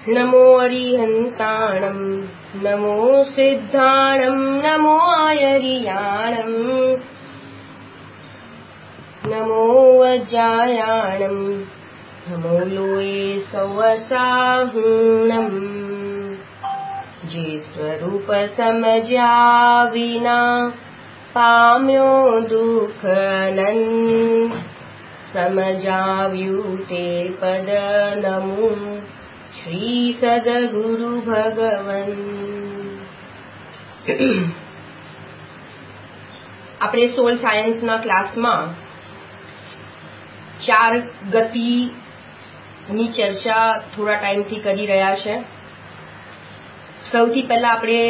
नमो अरिहन्ताणं नमो सिद्धाणं नमो आयरियाणं नमो वज्रायाणं नमो लोये सवसाहुणं जे स्वरूप समज्या विना पाम्यो दुःखनन् समजाव्યું તે પદ નમો શ્રી સદગુરુ ભગવન. આપણે સોલ સાયન્સના ક્લાસમાં 4 ગતિની ચર્ચા થોડા ટાઈમથી કરી રહ્યા છે. સૌથી પહેલા આપણે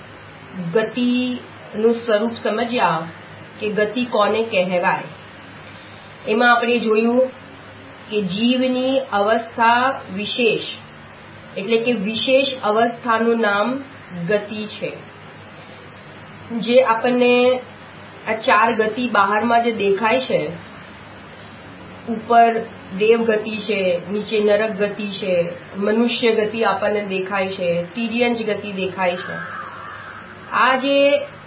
ગતિનું સ્વરૂપ સમજ્યા કે ગતિ કોને કહેવાય. એમાં આપણે જોયું કે જીવની અવસ્થા વિશેષ એટલે કે વિશેષ અવસ્થાનું નામ ગતિ છે. જે આપણને આ 4 ગતિ બહારમાં જે દેખાય છે, ઉપર દેવ ગતિ છે, નીચે નરક ગતિ છે, મનુષ્ય ગતિ આપણને દેખાય છે, તિર્યંજ ગતિ દેખાય છે. આ જે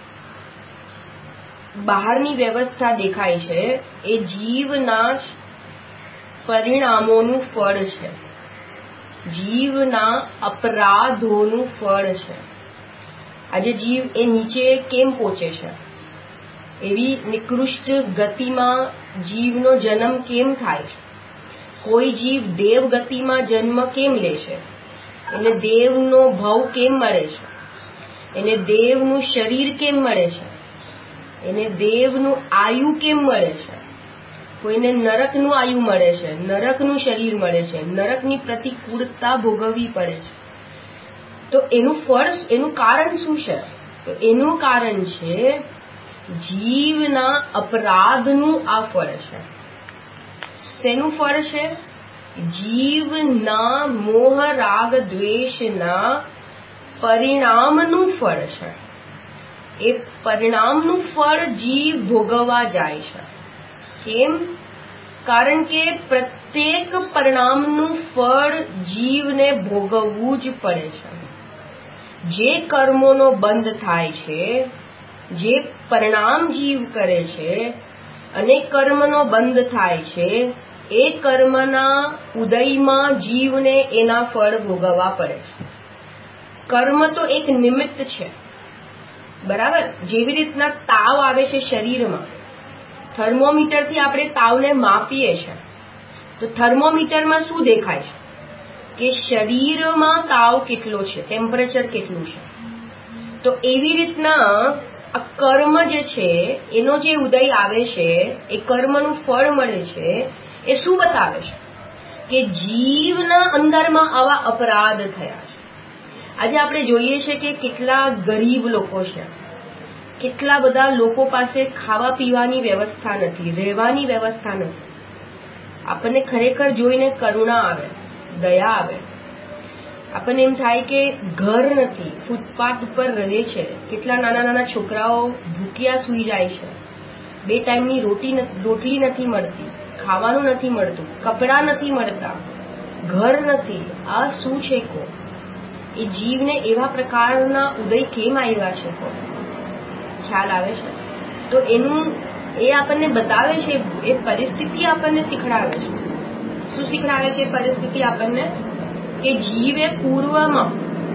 બહારની વ્યવસ્થા દેખાય છે એ જીવના પરિણામોનું ફળ છે, જીવના અપરાધોનું ફળ છે. આજે જીવ એ નીચે કેમ પહોંચે છે, એવી નિકૃષ્ટ ગતિમાં જીવનો જન્મ કેમ થાય છે, કોઈ જીવ દેવ ગતિમાં જન્મ કેમ લે છે, એને દેવનો ભાવ કેમ મળે છે, એને દેવનું શરીર કેમ મળે છે, એને દેવનું આયુ કેમ મળે છે, કોઈને નરકનું આયુ મળે છે, નરકનું શરીર મળે છે, નરકની પ્રતિકૂળતા ભોગવવી પડે છે. તો એનું ફળ, એનું કારણ શું છે? તો એનું કારણ છે જીવના અપરાધનું આ ફળ છે. શેનું ફળ છે? જીવના મોહ રાગ દ્વેષના પરિણામનું ફળ છે. એ પરિણામનું ફળ જીવ ભોગવવા જાય છે. કેમ? કારણ કે પ્રત્યેક પરિણામનું ફળ જીવને ભોગવવું જ પડે છે. જે કર્મોનો બંધ થાય છે, જે પરિણામ જીવ કરે છે અને કર્મનો બંધ થાય છે, એ કર્મના ઉદયમાં જીવને એના ફળ ભોગવવા પડે છે. કર્મ તો એક નિમિત્ત છે, બરાબર. જેવી રીતના તાવ આવે છે શરીરમાં, થર્મોમીટરથી આપણે તાવને માપીએ છીએ, તો થર્મોમીટરમાં શું દેખાય છે કે શરીરમાં તાવ કેટલો છે, ટેમ્પરેચર કેટલું છે. તો એવી રીતના આ કર્મ જે છે એનો જે ઉદય આવે છે, એ કર્મનું ફળ મળે છે, એ શું બતાવે છે કે જીવના અંદરમાં આવા અપરાધ થયા છે. આજે આપણે જોઈએ છે કે કેટલા ગરીબ લોકો છે, કેટલા બધા લોકો પાસે ખાવા પીવાની વ્યવસ્થા નથી, રહેવાની વ્યવસ્થા નથી. આપણને ખરેખર જોઈને કરુણા આવે, દયા આવે. આપણને એમ થાય કે ઘર નથી, ફૂટપાથ ઉપર રહે છે. કેટલા નાના નાના છોકરાઓ ભૂખ્યા સૂઈ જાય છે, 2 ટાઈમની રોટલી નથી મળતી, ખાવાનું નથી મળતું, કપડાં નથી મળતા, ઘર નથી. આ શું છે? કો એ જીવને એવા પ્રકારના ઉદય કેમ આવ્યા છે? કો ખ્યાલ આવે છે? તો એનું એ આપણને બતાવે છે, એ પરિસ્થિતિ આપણને શીખડાવે છે. શું શીખડાવે છે પરિસ્થિતિ આપણને? કે જીવે પૂર્વમાં,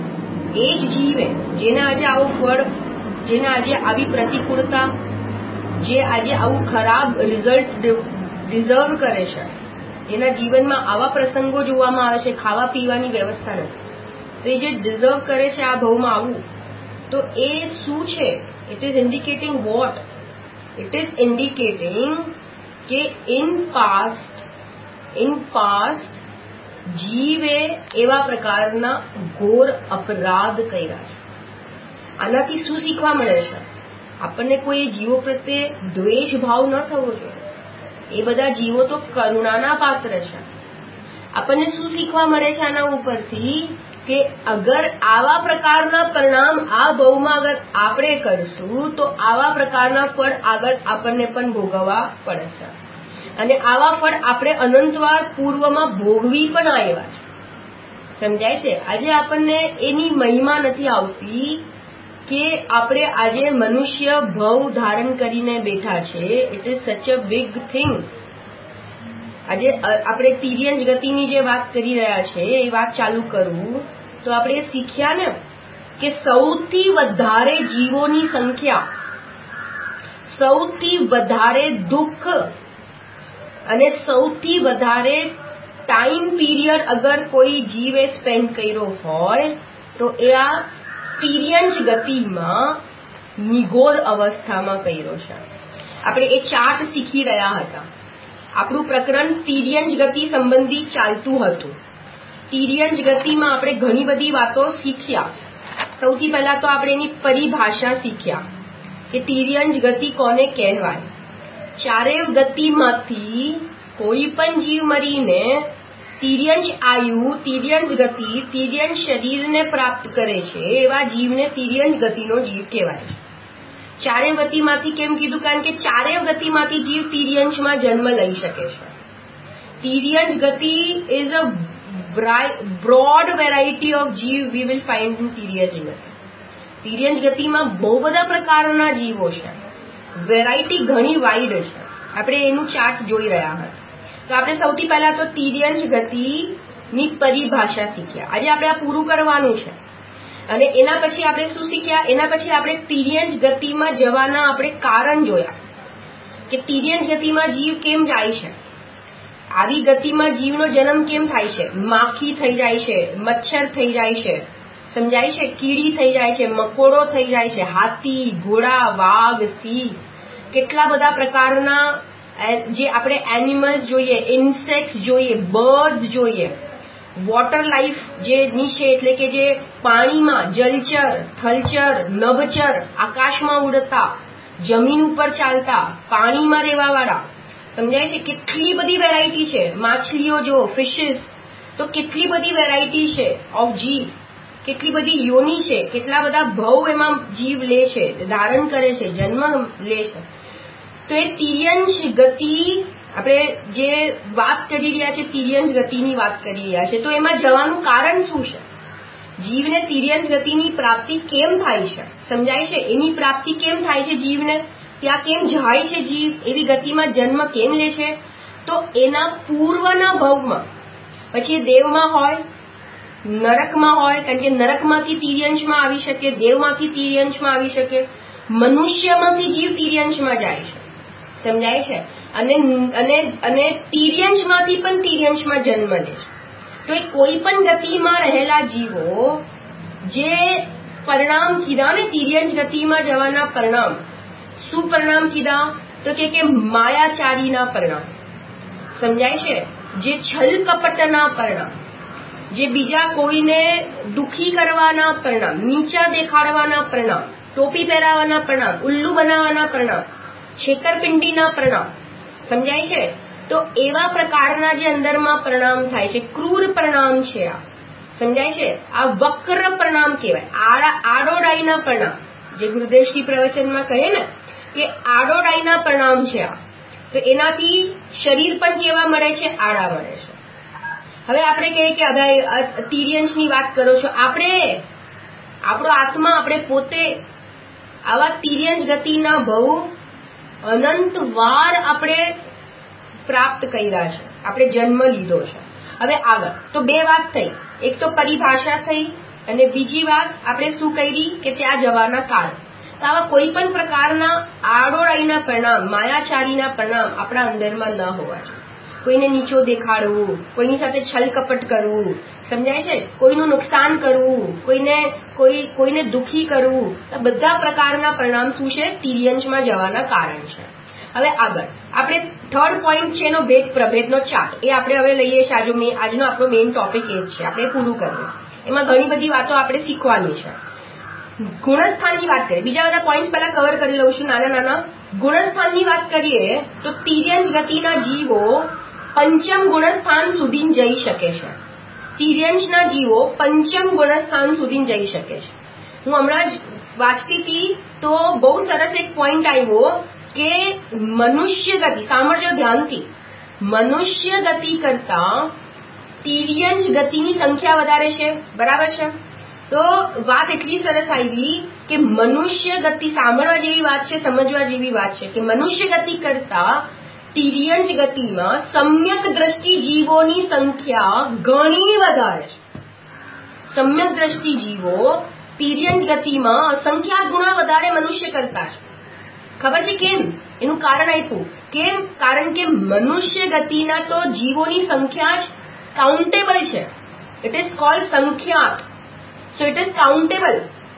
એ જ જીવે જેને આજે આવું ફળ, જેને આજે આવી પ્રતિકૂળતા, જે આજે આવું ખરાબ રિઝલ્ટ ડિઝર્વ કરે છે, જેના જીવનમાં આવા પ્રસંગો જોવામાં આવે છે, ખાવા પીવાની વ્યવસ્થા નથી, તો એ જે ડિઝર્વ કરે છે આ ભાવમાં આવું, તો એ શું છે? It is indicating what? It is indicating કે ઇન પાસ્ટ જીવે એવા પ્રકારના ઘોર અપરાધ કર્યા છે. આનાથી શું શીખવા મળે છે? આપણને કોઈ જીવો પ્રત્યે દ્વેષ ભાવ ન થવો જોઈએ. એ બધા જીવો તો કરુણાના પાત્ર છે. આપણને શું શીખવા મળે છે આના ઉપરથી? કે અગર આવા પ્રકારના પરિણામ આ ભાવમાં અગર આપણે કરશું તો આવા પ્રકારના ફળ આગળ આપણને પણ ભોગવવા પડશે, અને આવા ફળ આપણે અનંતવાર પૂર્વમાં ભોગવી પણ આવ્યા છે. સમજાય છે? આજે આપણને એની મહિમા નથી આવતી કે આપણે આજે મનુષ્ય ભવ ધારણ કરીને બેઠા છે. ઇટ ઇઝ સચ અ બિગ થિંગ. આજે આપણે તિર્યંજ ગતિની જે વાત કરી રહ્યા છે એ વાત ચાલુ કરું તો આપણે શીખ્યા ને કે સૌથી વધારે જીવોની સંખ્યા, સૌથી વધારે દુઃખ અને સૌથી વધારે ટાઈમ પીરિયડ અગર કોઈ જીવે સ્પેન્ડ કર્યો હોય તો એ આ તિર્યંજ ગતિમાં નિગોર અવસ્થામાં કર્યો છે. આપણે એ ચાર્ટ શીખી રહ્યા હતા. આપણું પ્રકરણ તિર્યંજ ગતિ સંબંધી ચાલતું હતું. તિર્યંજ ગતિમાં આપણે ઘણી બધી વાતો શીખ્યા. સૌથી પહેલા તો આપણે એની પરિભાષા શીખ્યા કે તિર્યંજ ગતિ કોને કહેવાય. ચારેય ગતિમાંથી કોઈ પણ જીવ મરીને તિર્યંજ આયુ, તિર્યંજ ગતિ, તિર્યંજ શરીરને પ્રાપ્ત કરે છે એવા જીવને તિર્યંજ ગતિનો જીવ કહેવાય. ચારેય ગતિમાંથી કેમ કીધું? કારણ કે ચારેય ગતિમાંથી જીવ તિર્યંજમાં જન્મ લઈ શકે છે. તિર્યંજ ગતિ is a broad variety of જીવ we will find in તિર્યંજ ગતિ. તિર્યંજ ગતિમાં બહુ બધા પ્રકારના જીવો છે. વેરાયટી ઘણી વાઇડ છે. આપણે એનું ચાર્ટ જોઈ રહ્યા હતા. તો આપણે સૌથી પહેલા તો તિર્યંજ ગતિની પરિભાષા શીખ્યા. આજે આપણે આ પૂરું કરવાનું છે. અને એના પછી આપણે શું શીખ્યા? એના પછી આપણે તિર્યંજ ગતિમાં જવાના આપણે કારણ જોયા કે તિર્યંજ ગતિમાં જીવ કેમ જાય છે, આવી ગતિમાં જીવનો જન્મ કેમ થાય છે. માખી થઈ જાય છે, મચ્છર થઈ જાય છે, સમજાય છે, કીડી થઈ જાય છે, મકોડો થઈ જાય છે, હાથી, ઘોડા, વાઘ, સિંહ, કેટલા બધા પ્રકારના જે આપણે એનિમલ્સ જોઈએ, ઇન્સેક્ટ્સ જોઈએ, બર્ડ જોઈએ, વોટર લાઈફ જે નીચે એટલે કે જે પાણીમાં જલચર, થલચર, નભચર, આકાશમાં ઉડતા, જમીન ઉપર ચાલતા, પાણીમાં રહેવાવાળા, સમજાય છે. કેટલી બધી વેરાયટી છે. માછલીઓ જો, ફિશિસ, તો કેટલી બધી વેરાયટી છે ઓફ જીવ, કેટલી બધી યોની છે, કેટલા બધા ભવ એમાં જીવ લે છે, ધારણ કરે છે, જન્મ લે છે. તો એ તિર્યંજ ગતિ આપણે જે વાત કરી રહ્યા છે, તિર્યંજ ગતિની વાત કરી રહ્યા છે, તો એમાં જવાનું કારણ શું છે? જીવને તિર્યંજ ગતિની પ્રાપ્તિ કેમ થાય છે? સમજાય છે? એની પ્રાપ્તિ કેમ થાય છે જીવને? ત્યાં કેમ જાય છે જીવ? એવી ગતિમાં જન્મ કેમ લે છે? તો એના પૂર્વના ભવમાં, પછી દેવમાં હોય, નરકમાં હોય, કારણ કે નરકમાંથી તિર્યંજમાં આવી શકે, દેવમાંથી તિર્યંજમાં આવી શકે, મનુષ્યમાંથી જીવ તિર્યંજમાં જાય છે. સમજાય છે? અને તિર્યંજમાંથી પણ તિર્યંજમાં જન્મ લે છે. તો એ કોઈ પણ ગતિમાં રહેલા જીવો જે પરિણામ કીધા ને તિર્યંજ ગતિમાં જવાના પરિણામ, શું પરિણામ કીધા? તો કે માયાચારીના પરિણામ. સમજાય છે? જે છલ કપટના પરિણામ, જે બીજા કોઈને દુખી કરવાના પરિણામ, નીચા દેખાડવાના પરિણામ, ટોપી પહેરાવાના પરિણામ, ઉલ્લુ બનાવવાના પરિણામ, છેતરપિંડીના પરિણામ. સમજાય છે? તો એવા પ્રકારના જે અંદરમાં પરિણામ થાય છે, ક્રૂર પરિણામ છે આ. સમજાય છે? આ વક્ર પરિણામ કહેવાય. આડોડાઈના પરિણામ, જે ગુરુદેવશ્રી પ્રવચનમાં કહે ને કે આડોડાઈના પરિણામ છે આ. તો એનાથી શરીર પણ કેવા મળે છે? આડા મળે છે. હવે આપણે કહીએ કે ભાઈ તિર્યંજની વાત કરો છો, આપણો આત્મા, આપણે પોતે આવા તિર્યંજ ગતિના ભવ અનંત વાર આપણે પ્રાપ્ત કર્યા છે, આપણે જન્મ લીધો છે. હવે આગળ તો બે વાત થઈ, એક તો પરિભાષા થઈ અને બીજી વાત આપણે શું કરી કે ત્યાં જવાના કારણ. તો આવા કોઈ પણ પ્રકારના આડોડાઈના પરિણામ, માયાચારીના પરિણામ આપણા અંદરમાં ન હોવા જોઈએ. કોઈને નીચો દેખાડવું, કોઈની સાથે છલ કપટ કરવું, સમજાય છે? કોઈનું નુકસાન કરવું, કોઈને દુખી કરવું, આ બધા પ્રકારના પરિણામ શું છે? તિર્યંજમાં જવાના કારણ છે. હવે આગળ આપણે થર્ડ પોઈન્ટ છે એનો ભેદ પ્રભેદનો ચાર્ટ, એ આપણે હવે લઈએ છીએ. આજનો આપણો મેઇન ટોપિક એ જ છે, આપણે પૂરું કરવું. એમાં ઘણી બધી વાતો આપણે શીખવાની છે. ગુણસ્થાનની વાત કરીએ, બીજા બધા પોઈન્ટ પહેલા કવર કરી લઉં છું, નાના. ગુણસ્થાનની વાત કરીએ તો તિર્યંજ ગતિના જીવો પંચમ ગુણસ્થાન સુધી જઈ શકે છે. તિર્યંજના જીવો પંચમ ગુણસ્થાન સુધી જઈ શકે છે. હું હમણાં જ વાંચતી હતી તો બહુ સરસ એક પોઈન્ટ આવ્યો કે મનુષ્ય ગતિ, સાંભળજો ધ્યાનથી, મનુષ્ય ગતિ કરતા તિર્યંશ ગતિની સંખ્યા વધારે છે, બરાબર છે? તો વાત એટલી સરસ આવી કે મનુષ્ય ગતિ, સાંભળવા જેવી વાત છે, સમજવા જેવી વાત છે કે મનુષ્ય ગતિ કરતા તિર્યંશ ગતિમાં સમ્યક દ્રષ્ટિ જીવોની સંખ્યા ઘણી વધારે છે. સમ્યક દ્રષ્ટિ જીવો તિર્યંશ ગતિમાં અસંખ્યાત ગુણા વધારે મનુષ્ય કરતા છે. ખબર છે કેમ? એનું કારણ આપ્યું. કેમ? કારણ કે મનુષ્ય ગતિના તો જીવોની સંખ્યા જ કાઉન્ટેબલ છે. ઇટ ઇઝ કોલ્ડ સંખ્યાત. So it is countable.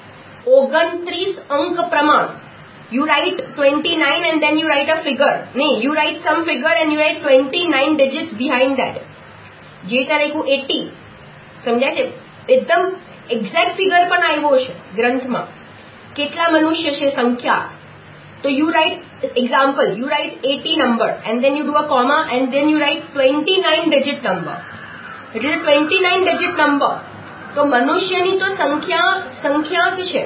29 અંક પ્રમાણ. You write 29 and then you write a figure. No, you write some figure and you write 29 digits behind that. જે તારીખું 80. સમજાય છે? એકદમ એક્ઝેક્ટ ફિગર પણ આવ્યો છે ગ્રંથમાં. કેટલા મનુષ્ય છે સંખ્યા. તો you write, example, you write 80 number and then you do a comma and then you write 29 digit number. It is a 29 digit number. તો મનુષ્યની તો સંખ્યા છે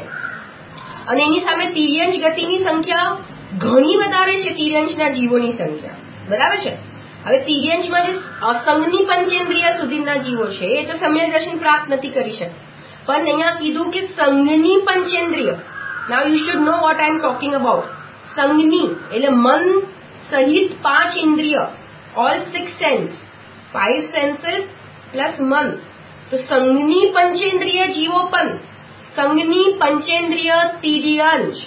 અને એની સામે તિર્યંશ ગતિની સંખ્યા ઘણી વધારે છે તિર્યંશના જીવોની સંખ્યા, બરાબર છે? હવે તિર્યંશમાં જે અસંગની પંચેન્દ્રિય સુધીના જીવો છે એ તો સમ્યક દર્શન પ્રાપ્ત નથી કરી શકતા, પણ અહીંયા કીધું કે સંગની પંચેન્દ્રિય. Now you should know what I am talking about. સંગની એટલે મન સહિત 5 ઇન્દ્રિય, ઓલ 6 સેન્સ, 5 સેન્સીસ પ્લસ મન. તો સંગની પંચેન્દ્રિય જીવો પણ, સંગની પંચેન્દ્રિય તિર્યંશ.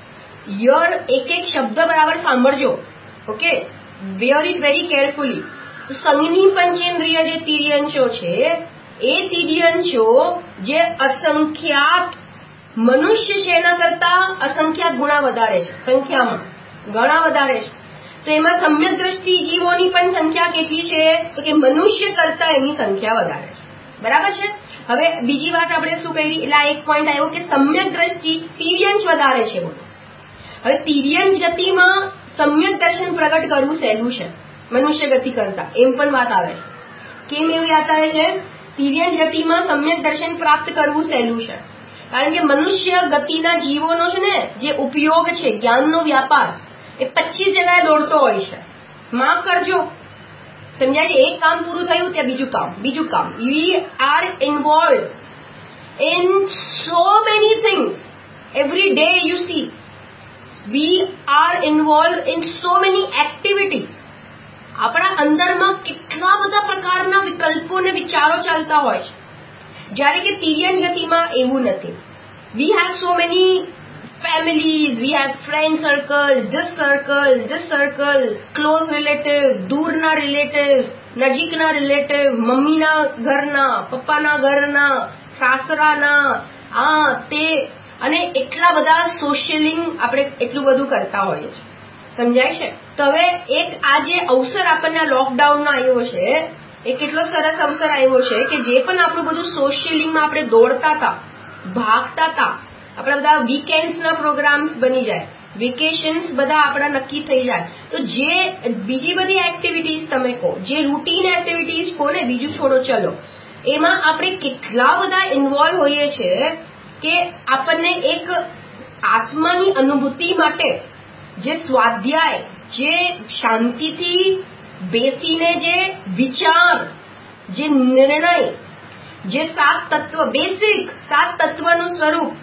યર એક શબ્દ બરાબર સાંભળજો, okay? Where it very carefully. તો સંગની પંચેન્દ્રિય જે તિર્યંશો છે એ તિર્યંશો જે અસંખ્યાત મનુષ્ય છે એના કરતા અસંખ્યાત ગુણા વધારે છે, સંખ્યામાં ઘણા વધારે છે. તો એમાં સમ્યક દ્રષ્ટિ જીવોની પણ સંખ્યા કેટલી છે? તો કે મનુષ્ય કરતા એની સંખ્યા વધારે છે, બરાબર છે? હવે બીજી વાત આપણે શું કરી? એટલે આ એક પોઈન્ટ આવ્યો કે સમ્યક દ્રષ્ટિ તિર્યંશ વધારે છે. હવે તિર્યંશ ગતિમાં સમ્યક દર્શન પ્રગટ કરવું સહેલું છે મનુષ્ય ગતિ કરતા, એમ પણ વાત આવે છે. કેમ એવી વાત આવે છે? તિર્યંશ ગતિમાં સમ્યક દર્શન પ્રાપ્ત કરવું સહેલું છે કારણ કે મનુષ્ય ગતિના જીવોનો છે ને જે ઉપયોગ છે, જ્ઞાનનો વ્યાપાર, એ 25 જગ્યાએ દોડતો હોય છે. માફ કરજો, સમજાય છે? એક કામ પૂરું થયું ત્યાં બીજું કામ. We are involve in so many things every day. You see, we are involve in so many activities. આપણા અંદરમાં કેટલા બધા પ્રકારના વિકલ્પો અને વિચારો ચાલતા હોય છે, જ્યારે કે તિર્યંશ ગતિમાં એવું નથી. We have so many families, we have friend circles, this circle, close relative, દૂરના રિલેટિવ, નજીકના રિલેટિવ, મમ્મીના ઘરના, પપ્પાના ઘરના, સાસરાના, આ તે, અને એટલા બધા સોશિયલિંગ આપણે એટલું બધું કરતા હોઈએ છીએ, સમજાય છે? તો હવે એક આ જે અવસર આપણને લોકડાઉનનો આવ્યો છે એ કેટલો સરસ અવસર આવ્યો છે કે જે પણ આપણું બધું સોશિયલિંગમાં આપણે દોડતા હતા, ભાગતા હતા, આપણા બધા વીકેન્ડ્સના પ્રોગ્રામ્સ બની જાય, વેકેશન્સ બધા આપણા નક્કી થઈ જાય. તો જે બીજી બધી એક્ટિવિટીઝ તમે કહો, જે રૂટીન એક્ટિવિટીઝ કહો ને, બીજું છોડો ચલો, એમાં આપણે કેટલા બધા ઇન્વોલ્વ હોઈએ છીએ કે આપણને એક આત્માની અનુભૂતિ માટે જે સ્વાધ્યાય, જે શાંતિથી બેસીને જે વિચાર, જે નિર્ણય, જે 7 તત્વ, બેસિક 7 તત્વનું સ્વરૂપ,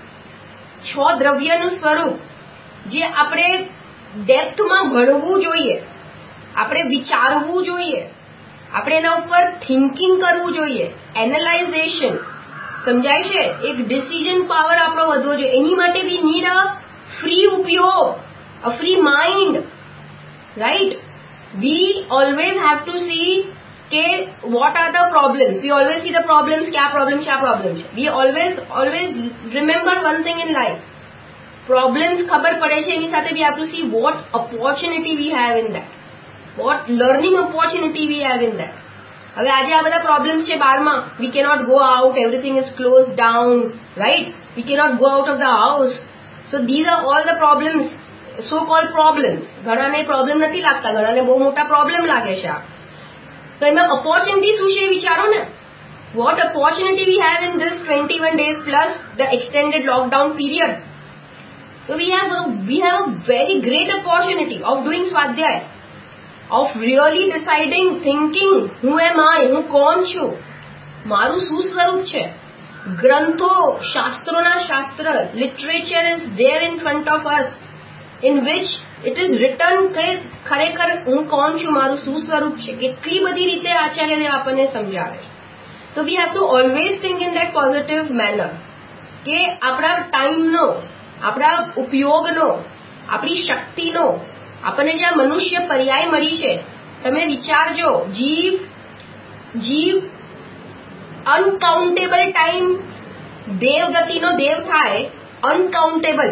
6 દ્રવ્યનું સ્વરૂપ, જે આપણે ડેપ્થમાં ભણવું જોઈએ, આપણે વિચારવું જોઈએ, આપણે એના ઉપર થિંકિંગ કરવું જોઈએ, એનાલાઇઝેશન, સમજાય છે? એક ડિસિઝન પાવર આપણો વધવો જોઈએ. એની માટે વી નીડ અ ફ્રી ઉપયોગ, a free mind, right? We always have to see કે what are the problems. We always see the problems કે આ પ્રોબ્લેમ છે, આ પ્રોબ્લેમ છે. We always remember one thing in life. Problems ખબર પડે છે, એની સાથે we have to see what opportunity we have in that, what learning opportunity we have in that. હવે આજે આ બધા પ્રોબ્લેમ્સ છે બહારમાં. We cannot go out, everything is close down, right? We cannot go out of the house. So these are all the problems, so called problems. ઘણાને problem નથી લાગતા, ઘણાને બહુ મોટા પ્રોબ્લેમ લાગે છે. તો એમાં ઓપોર્ચ્યુનિટી શું છે એ વિચારો ને. What opportunity we have in this 21 days plus the extended lockdown period. So we have a very great opportunity of doing Swadhyay. of really deciding, thinking, who am I, હું કોણ છું, મારું શું સ્વરૂપ છે. ગ્રંથો, શાસ્ત્રોના શાસ્ત્ર, literature is there in front of us, in which it is written કે ખરેખર હું કોણ છું, મારું શું સ્વરૂપ છે. કેટલી બધી રીતે આચાર્યદેવ આપણને સમજાવે. So we have to always think in that positive manner કે આપણા ટાઈમનો, આપણા ઉપયોગનો, આપણી શક્તિનો, આપણને જે મનુષ્ય પર્યાય મળી છે, તમે વિચારજો, જીવ અનકાઉન્ટેબલ ટાઈમ દેવગતિનો દેવ થાય, અનકાઉન્ટેબલ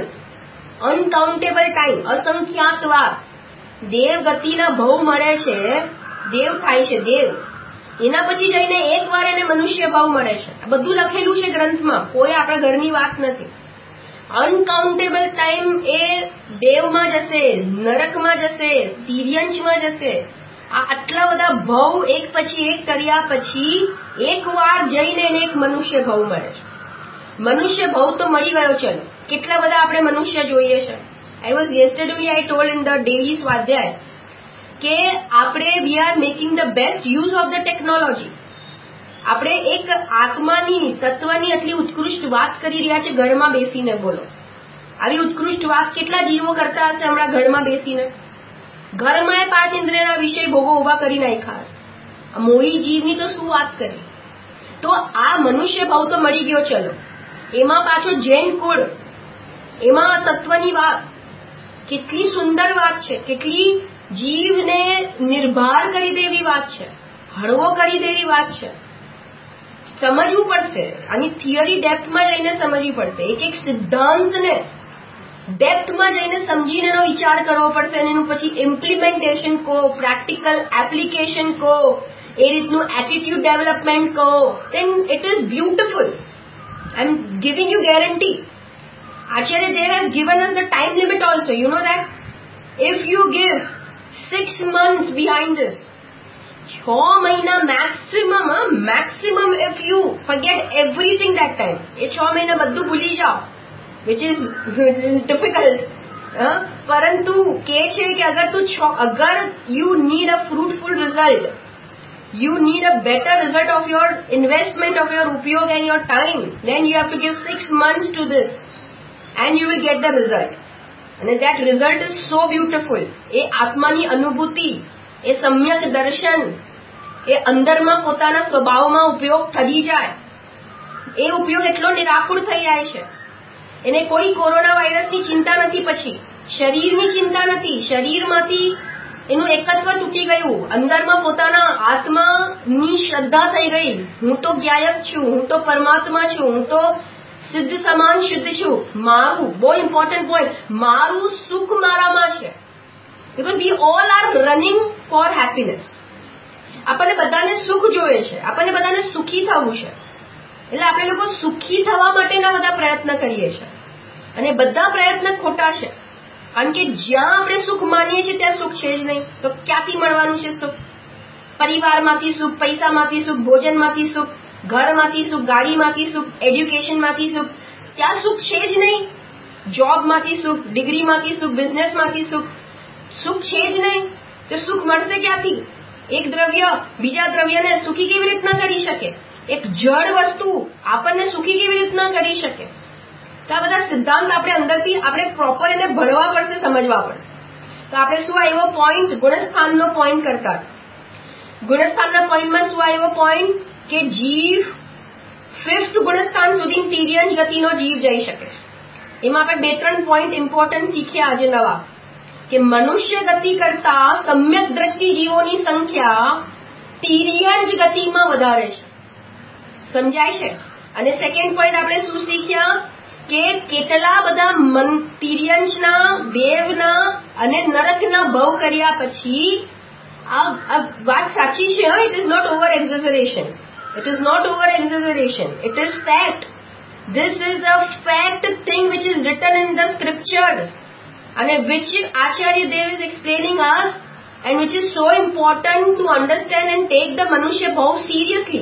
ટાઈમ, અસંખ્યાત વાર દેવગતિના ભવ મળે છે, દેવ થાય છે, દેવ. એના પછી જઈને એક વાર એને મનુષ્ય ભાવ મળે છે. આ બધું લખેલું છે ગ્રંથમાં, કોઈ આપણા ઘરની વાત નથી. અનકાઉન્ટેબલ ટાઈમ એ દેવમાં જશે, નરકમાં જશે, તિર્યંશમાં જશે. આ આટલા બધા ભાવ એક પછી એક કર્યા પછી એક વાર જઈને એને એક મનુષ્ય ભાવ મળે છે. મનુષ્ય ભાવ તો મળી ગયો. ચલો, કેટલા બધા આપણે મનુષ્ય જોઈએ છે. yesterday I told in the daily સ્વાધ્યાય કે આપણે we are making the best use of the technology. આપણે એક આત્માની, તત્વની આટલી ઉત્કૃષ્ટ વાત કરી રહ્યા છે ઘરમાં બેસીને. બોલો, આવી ઉત્કૃષ્ટ વાત કેટલા જીવો કરતા હશે હમણાં ઘરમાં બેસીને? ઘરમાં 5 ઇન્દ્રિયના વિષય ભોગો ઉભા કરી નાખ્યા હશે. મોહી જીવની તો શું વાત કરી. તો આ મનુષ્ય ભાવ તો મળી ગયો. ચલો, એમાં પાછો જૈન કુળ, એમાં તત્વની વાત, કેટલી સુંદર વાત છે, કેટલી જીવને નિર્ભાર કરી દેવી વાત છે, હળવો કરી દેવી વાત છે. સમજવું પડશે, આની થિયરી ડેપ્થમાં જઈને સમજવી પડશે. એક એક સિદ્ધાંતને ડેપ્થમાં જઈને સમજીને એનો વિચાર કરવો પડશે, અને એનું પછી ઇમ્પ્લિમેન્ટેશન કહો, પ્રેક્ટિકલ એપ્લિકેશન કહો, એ રીતનું એટીટ્યુડ ડેવલપમેન્ટ કહો, then it is beautiful. I am giving you guarantee. Acharya Dev has given us the time limit also. You know that? If you give 6 months behind this, 6 મહિના maximum, if you forget everything that time, એ 6 મહિના બધું ભૂલી જાઓ, which is difficult. પરંતુ કે છે કે અગર you need a fruitful result, you need a better result of your investment of your upyog and your time, then you have to give 6 months to this and you will get the result. And that result is so beautiful. એ આત્માની અનુભૂતિ, એ સમ્યક દર્શન, એ અંદરમાં પોતાના સ્વભાવમાં ઉપયોગ થઈ જાય. એ ઉપયોગ એટલો નિરાકુળ થઈ જાય છે. એને કોઈ કોરોના વાયરસની ચિંતા નથી, પછી શરીરની ચિંતા નથી. શરીરમાંથી એનું એકત્વ તૂટી ગયું, અંદરમાં પોતાના આત્માની શ્રદ્ધા થઈ ગઈ. હું તો જ્ઞાયક છું, હું તો પરમાત્મા છું, હું તો સિદ્ધ સમાન શુદ્ધ છું. મારું, બહુ ઇમ્પોર્ટન્ટ પોઈન્ટ, મારું સુખ મારામાં છે. Because we all are running for happiness. આપણને બધાને સુખ જોઈએ છે, આપણને બધાને સુખી થવું છે. એટલે આપણે લોકો સુખી થવા માટેના બધા પ્રયત્ન કરીએ છીએ, અને બધા પ્રયત્ન ખોટા છે. કારણ કે જ્યાં આપણે સુખ માનીએ છીએ ત્યાં સુખ છે જ નહીં. તો ક્યાંથી મળવાનું છે સુખ? પરિવારમાંથી સુખ, પૈસામાંથી સુખ, ભોજનમાંથી સુખ, ઘરમાંથી સુખ, ગાડીમાંથી સુખ, એજ્યુકેશનમાંથી સુખ, ત્યાં સુખ છે જ નહીં. જોબમાંથી સુખ, ડિગ્રીમાંથી સુખ, બિઝનેસમાંથી સુખ, સુખ છે જ નહીં. તો સુખ મળશે ક્યાંથી? એક દ્રવ્ય બીજા દ્રવ્યને સુખી કેવી રીતના કરી શકે? એક જડ વસ્તુ આપણને સુખી કેવી રીતના કરી શકે? તો આ બધા સિદ્ધાંત આપણે અંદરથી આપણે પ્રોપર એને ભણવા પડશે, સમજવા પડશે. તો આપણે શું આવ્યો પોઈન્ટ? ગુણસ્થાનનો પોઈન્ટ કરતા. ગુણસ્થાનના પોઈન્ટમાં શું આવ્યો પોઈન્ટ? કે જીવ 5th ગુણસ્થાન સુધી તિર્યંશ ગતિનો જીવ જઈ શકે. એમાં આપણે 2-3 પોઈન્ટ ઇમ્પોર્ટન્ટ શીખ્યા આજે નવા, કે મનુષ્ય ગતિ કરતા સમ્યક દ્રષ્ટિ જીવોની સંખ્યા તિર્યંશ ગતિમાં વધારે છે. સમજાય છે? અને સેકન્ડ પોઈન્ટ આપણે શું શીખ્યા? કે કેટલા બધા તિર્યંશના, દેવના અને નરકના ભવ કર્યા પછી આ વાત સાચી છે. It is not over exaggeration. It is not over exaggeration. It is fact. This is a fact thing which is written in the scriptures, and which Acharya Dev is explaining us, and which is so important to understand and take the Manushya Bhav seriously.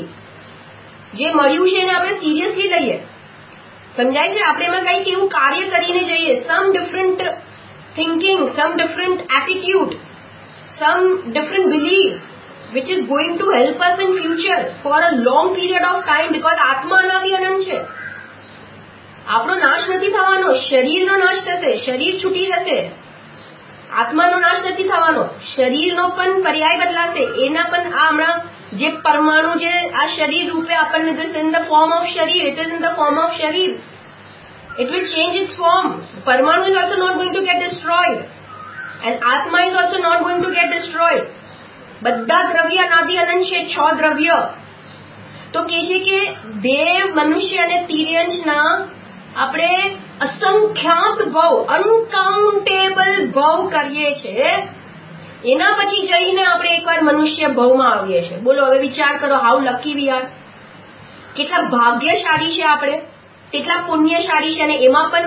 જે મળ્યું છે એને આપણે seriously લઈએ. સમજાય છે? આપણે એમાં કંઈક એવું કાર્ય કરીને જઈએ. Some different thinking, some different attitude, some different belief which is going to help us in future for a long period of time, because આત્મા અનાદિ અનંત છે. આપણો નાશ નથી થવાનો, શરીરનો નાશ થશે, શરીર છૂટી જશે. આત્માનો નાશ નથી થવાનો, શરીરનો પણ પર્યાય બદલાશે. એના પણ આ હમણાં જે પરમાણુ જે આ શરીર રૂપે આપણને this in the form of શરીર, it is in the form of શરીર. It will change its form. Parmanu is also not going to get destroyed, and Atma is also not going to get destroyed. બધા દ્રવ્ય અનાદિ અનંત છે, 6 દ્રવ્ય. તો કહે છે કે દેવ, મનુષ્ય અને તિર્યંશના આપણે અસંખ્યાત ભવ, અનકાઉન્ટેબલ ભવ કરીએ છીએ. એના પછી જઈને આપણે એકવાર મનુષ્ય ભવમાં આવીએ છીએ. બોલો હવે વિચાર કરો, હાઉ લકી વી આર. કેટલા ભાગ્યશાળી છે આપણે, કેટલા પુણ્યશાળી છે. અને એમાં પણ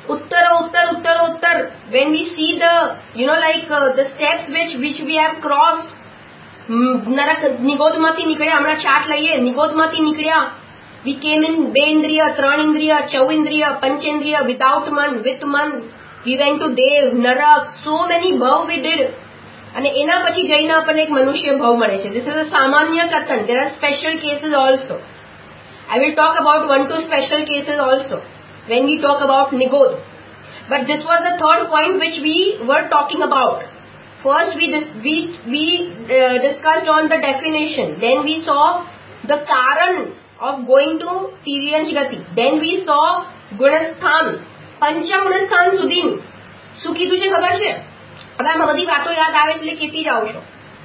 ઉત્તર when we see the the steps which we have crossed. નરક નિગોદમાંથી નીકળ્યા, હમણાં ચાર્ટ લઈએ, નિગોદમાંથી નીકળ્યા. we came in 2 ઇન્દ્રિય, 3 ઇન્દ્રિય, 4 ઇન્દ્રિય, પંચેન્દ્રિય, without man, with man. we went to dev, narak, so many bhav we did. અને એના પછી જઈને આપણને એક મનુષ્ય ભવ મળે છે. this is a સામાન્ય કથન. there are special cases also. I will talk about 1-2 special cases also when we talk about Nigod. But this was the third point which we were talking about. First we discussed on the definition. Then we saw the karan of going to Tiryansh Gati. Then we saw Gunasthan. Pancha Gunasthan સુધી શું કીધું છે ખબર છે? હવે આમાં બધી વાતો યાદ આવે એટલે કીધી જાઉં છું.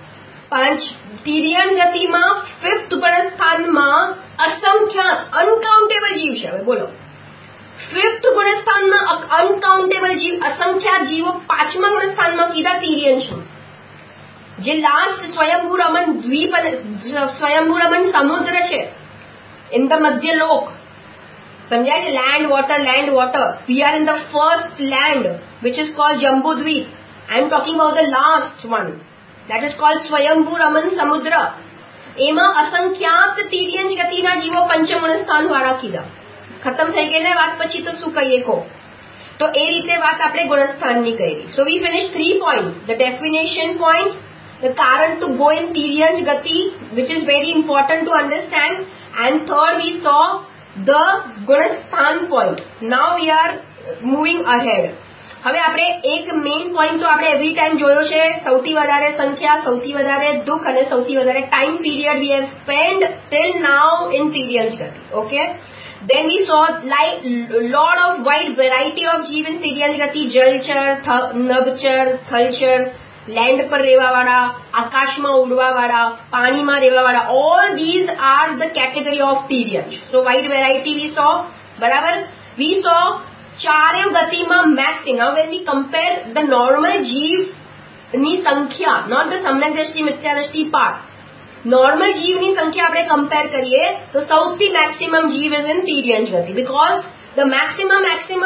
તિર્યન ગતિમાં 5th ગુણસ્થાનમાં અસંખ્યાત અનકાઉન્ટેબલ જીવ છે. હવે બોલો, 5th ગુણસ્થાનમાં અનકાઉન્ટેબલ જીવ, અસંખ્યાત જીવો 5મા ગુણસ્થાનમાં કીધા તિર્યંશમાં. જે લાસ્ટ સ્વયંભૂ રમણ દ્વીપ અને સ્વયંભૂ રમણ સમુદ્ર છે ઇન ધ મધ્યલોક. સમજાય છે? Land water. We are in the first land which is called Jambudweep. I am talking about the last one that is called Swayambhu Raman Samudra. એમાં અસંખ્યાત તિર્યંશ ગતિના જીવો પંચમ ગુણસ્થાન વાળા કીધા. ખતમ થઈ ગઈ ને વાત, પછી તો શું કહીએ કહો. તો એ રીતે વાત આપણે ગુણસ્થાનની કરી. So we finished 3 points. The definition point, the karan to go in તિર્યંશ ગતિ, which is very important to understand, and third we saw the gunasthan point. Now we are moving ahead. હવે આપણે એક મેઇન પોઈન્ટ તો આપણે every time જોયો છે, સૌથી વધારે સંખ્યા, સૌથી વધારે દુઃખ અને સૌથી વધારે time period we have spent till now in તિર્યંશ ગતિ. Okay, then we saw like lot of wide variety of જીવ in તિર્યંશ ગતિ. જલચર, નભચર, થલચર, લેન્ડ પર રહેવાવાળા, આકાશમાં ઉડવાવાળા, પાણીમાં રહેવાવાળા. all these are the category of તિર્યંશ. so wide variety we saw. બરાબર. we saw ચારે ગતિમાં maximum. now when we compare the normal જીવ ની સંખ્યા, not the સમ્યક દ્રષ્ટિ મિથ્યા દ્રષ્ટિ part, normal જીવની સંખ્યા આપણે કમ્પેર કરીએ તો સૌથી મેક્સિમમ જીવ is in તિર્યંશ ગતિ, because the maximum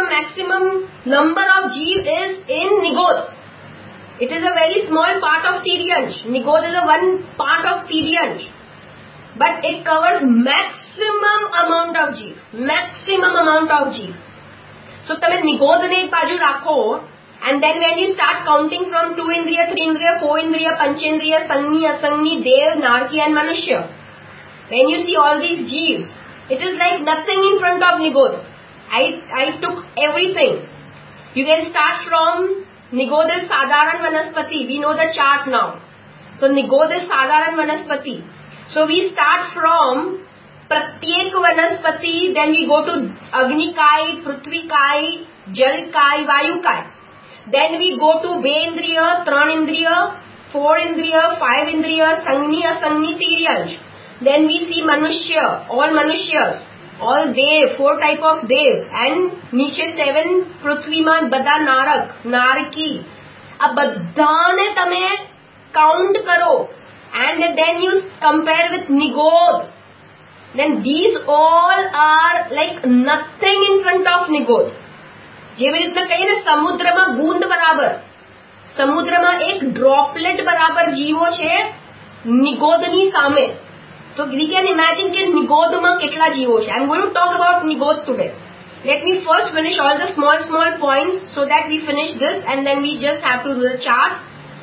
number of જીવ is in Nigod. it is a very small part of તિર્યંશ. Nigod is a one part of તિર્યંશ, but it covers maximum amount of જીવ. So તમે નિગોદને એક બાજુ રાખો, and then when you start counting from 2 ઇન્દ્રિય, 3 ઇન્દ્રિય, 4 ઇન્દ્રિય, પંચેન્દ્રિય, સંજ્ઞી, અસંજ્ઞી, દેવ, નારકી and મનુષ્ય, when you see all these jeeves, it is like nothing in front of Nigod. I took everything. You can start from Nigod is sadharan vanaspati. We know the chart now. So Nigod is sadharan vanaspati. So we start from प्रत्येक वनस्पति, then we go to अग्निकाय, पृथ्वीकाय, जलकाय, वायुकाय. then we go to 2 इंद्रिय, 3 इंद्रिय, 4 इंद्रिय, 5 इंद्रिय, संज्ञी, असंज्ञी, तिर्यंश. then we see मनुष्य, all मनुष्यस, all Dev, 4 type of Dev, and नीचे 7 पृथ्वीમાં બધા નારક, નારકી. આ બધાને તમે કાઉન્ટ કરો, and then you compare with Nigod. then these all are like nothing in front of Nigod. જેવી રીતના કહીએ ને સમુદ્રમાં બૂંદ બરાબર, સમુદ્રમાં એક ડ્રોપલેટ બરાબર જીવો છે નિગોદની સામે. તો we can imagine કે નિગોદમાં કેટલા જીવો છે. I'm going to talk about Nigod today. Let me first finish all the small points so that we finish this, and then we just have to do the chart.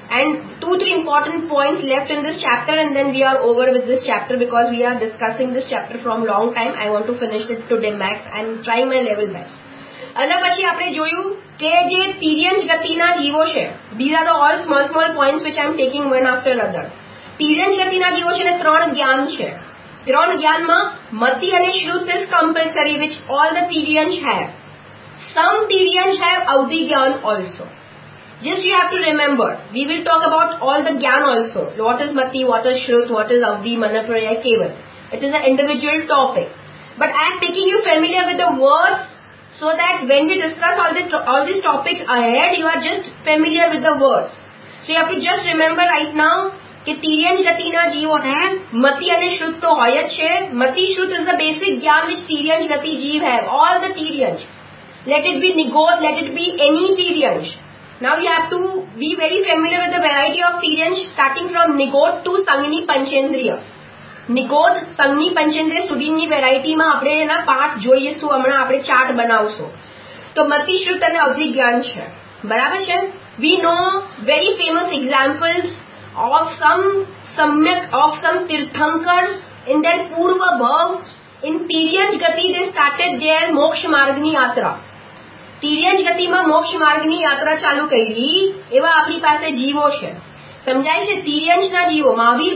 And 2-3 important points left in this chapter, and then we are over with this chapter because we are discussing this chapter from long time. I want to finish it today max. I am trying my level best. અને પછી આપણે જોયું કે જે તિર્યંશ ગતિના જીવો છે, these are the all small points which I am taking one after other. તિર્યંશ ગતિના જીવો છે ને 3 જ્ઞાન છે. 3 જ્ઞાનમાં મતિ અને શ્રુત is compulsory, which all the તિર્યંશ have. Some તિર્યંશ have અવધિ જ્ઞાન also. Just you have to remember, we will talk about all the Gyan also. What is Mati, what is Shrut, what is Avdi, Manapraya, Keval. It is an individual topic. But I am making you familiar with the words so that when we discuss all these topics ahead, you are just familiar with the words. So you have to just remember right now કે તિર્યંશ ગતિના જીવોને મતિ અને શ્રુત તો હોય જ છે. મતિ શ્રુત is the basic Gyan which તિર્યંશ ગતિ જીવ have. All the તિર્યંશ. Let it be Nigod, let it be any તિર્યંશ. Now you have to be very familiar with the variety of તિર્યંશ starting from Nigod to સંજ્ઞી પંચેન્દ્રિય. Nigod, સંજ્ઞી પંચેન્દ્રિય સુધીની વેરાયટીમાં આપણે એના પાઠ જોઈશું. હમણાં આપણે chart બનાવશું. તો મતિ શ્રુત અને અવધિ જ્ઞાન છે. બરાબર છે? We know very famous examples of some તીર્થંકર્સ in their પૂર્વ ભાવ. In તિર્યંશ ગતિ they started their મોક્ષ માર્ગની યાત્રા. તિર્યંશ ગતિમાં મોક્ષ માર્ગની યાત્રા ચાલુ કરી એવા આપણી પાસે જીવો છે. સમજાય છે? તિર્યંશના જીવો મહાવીર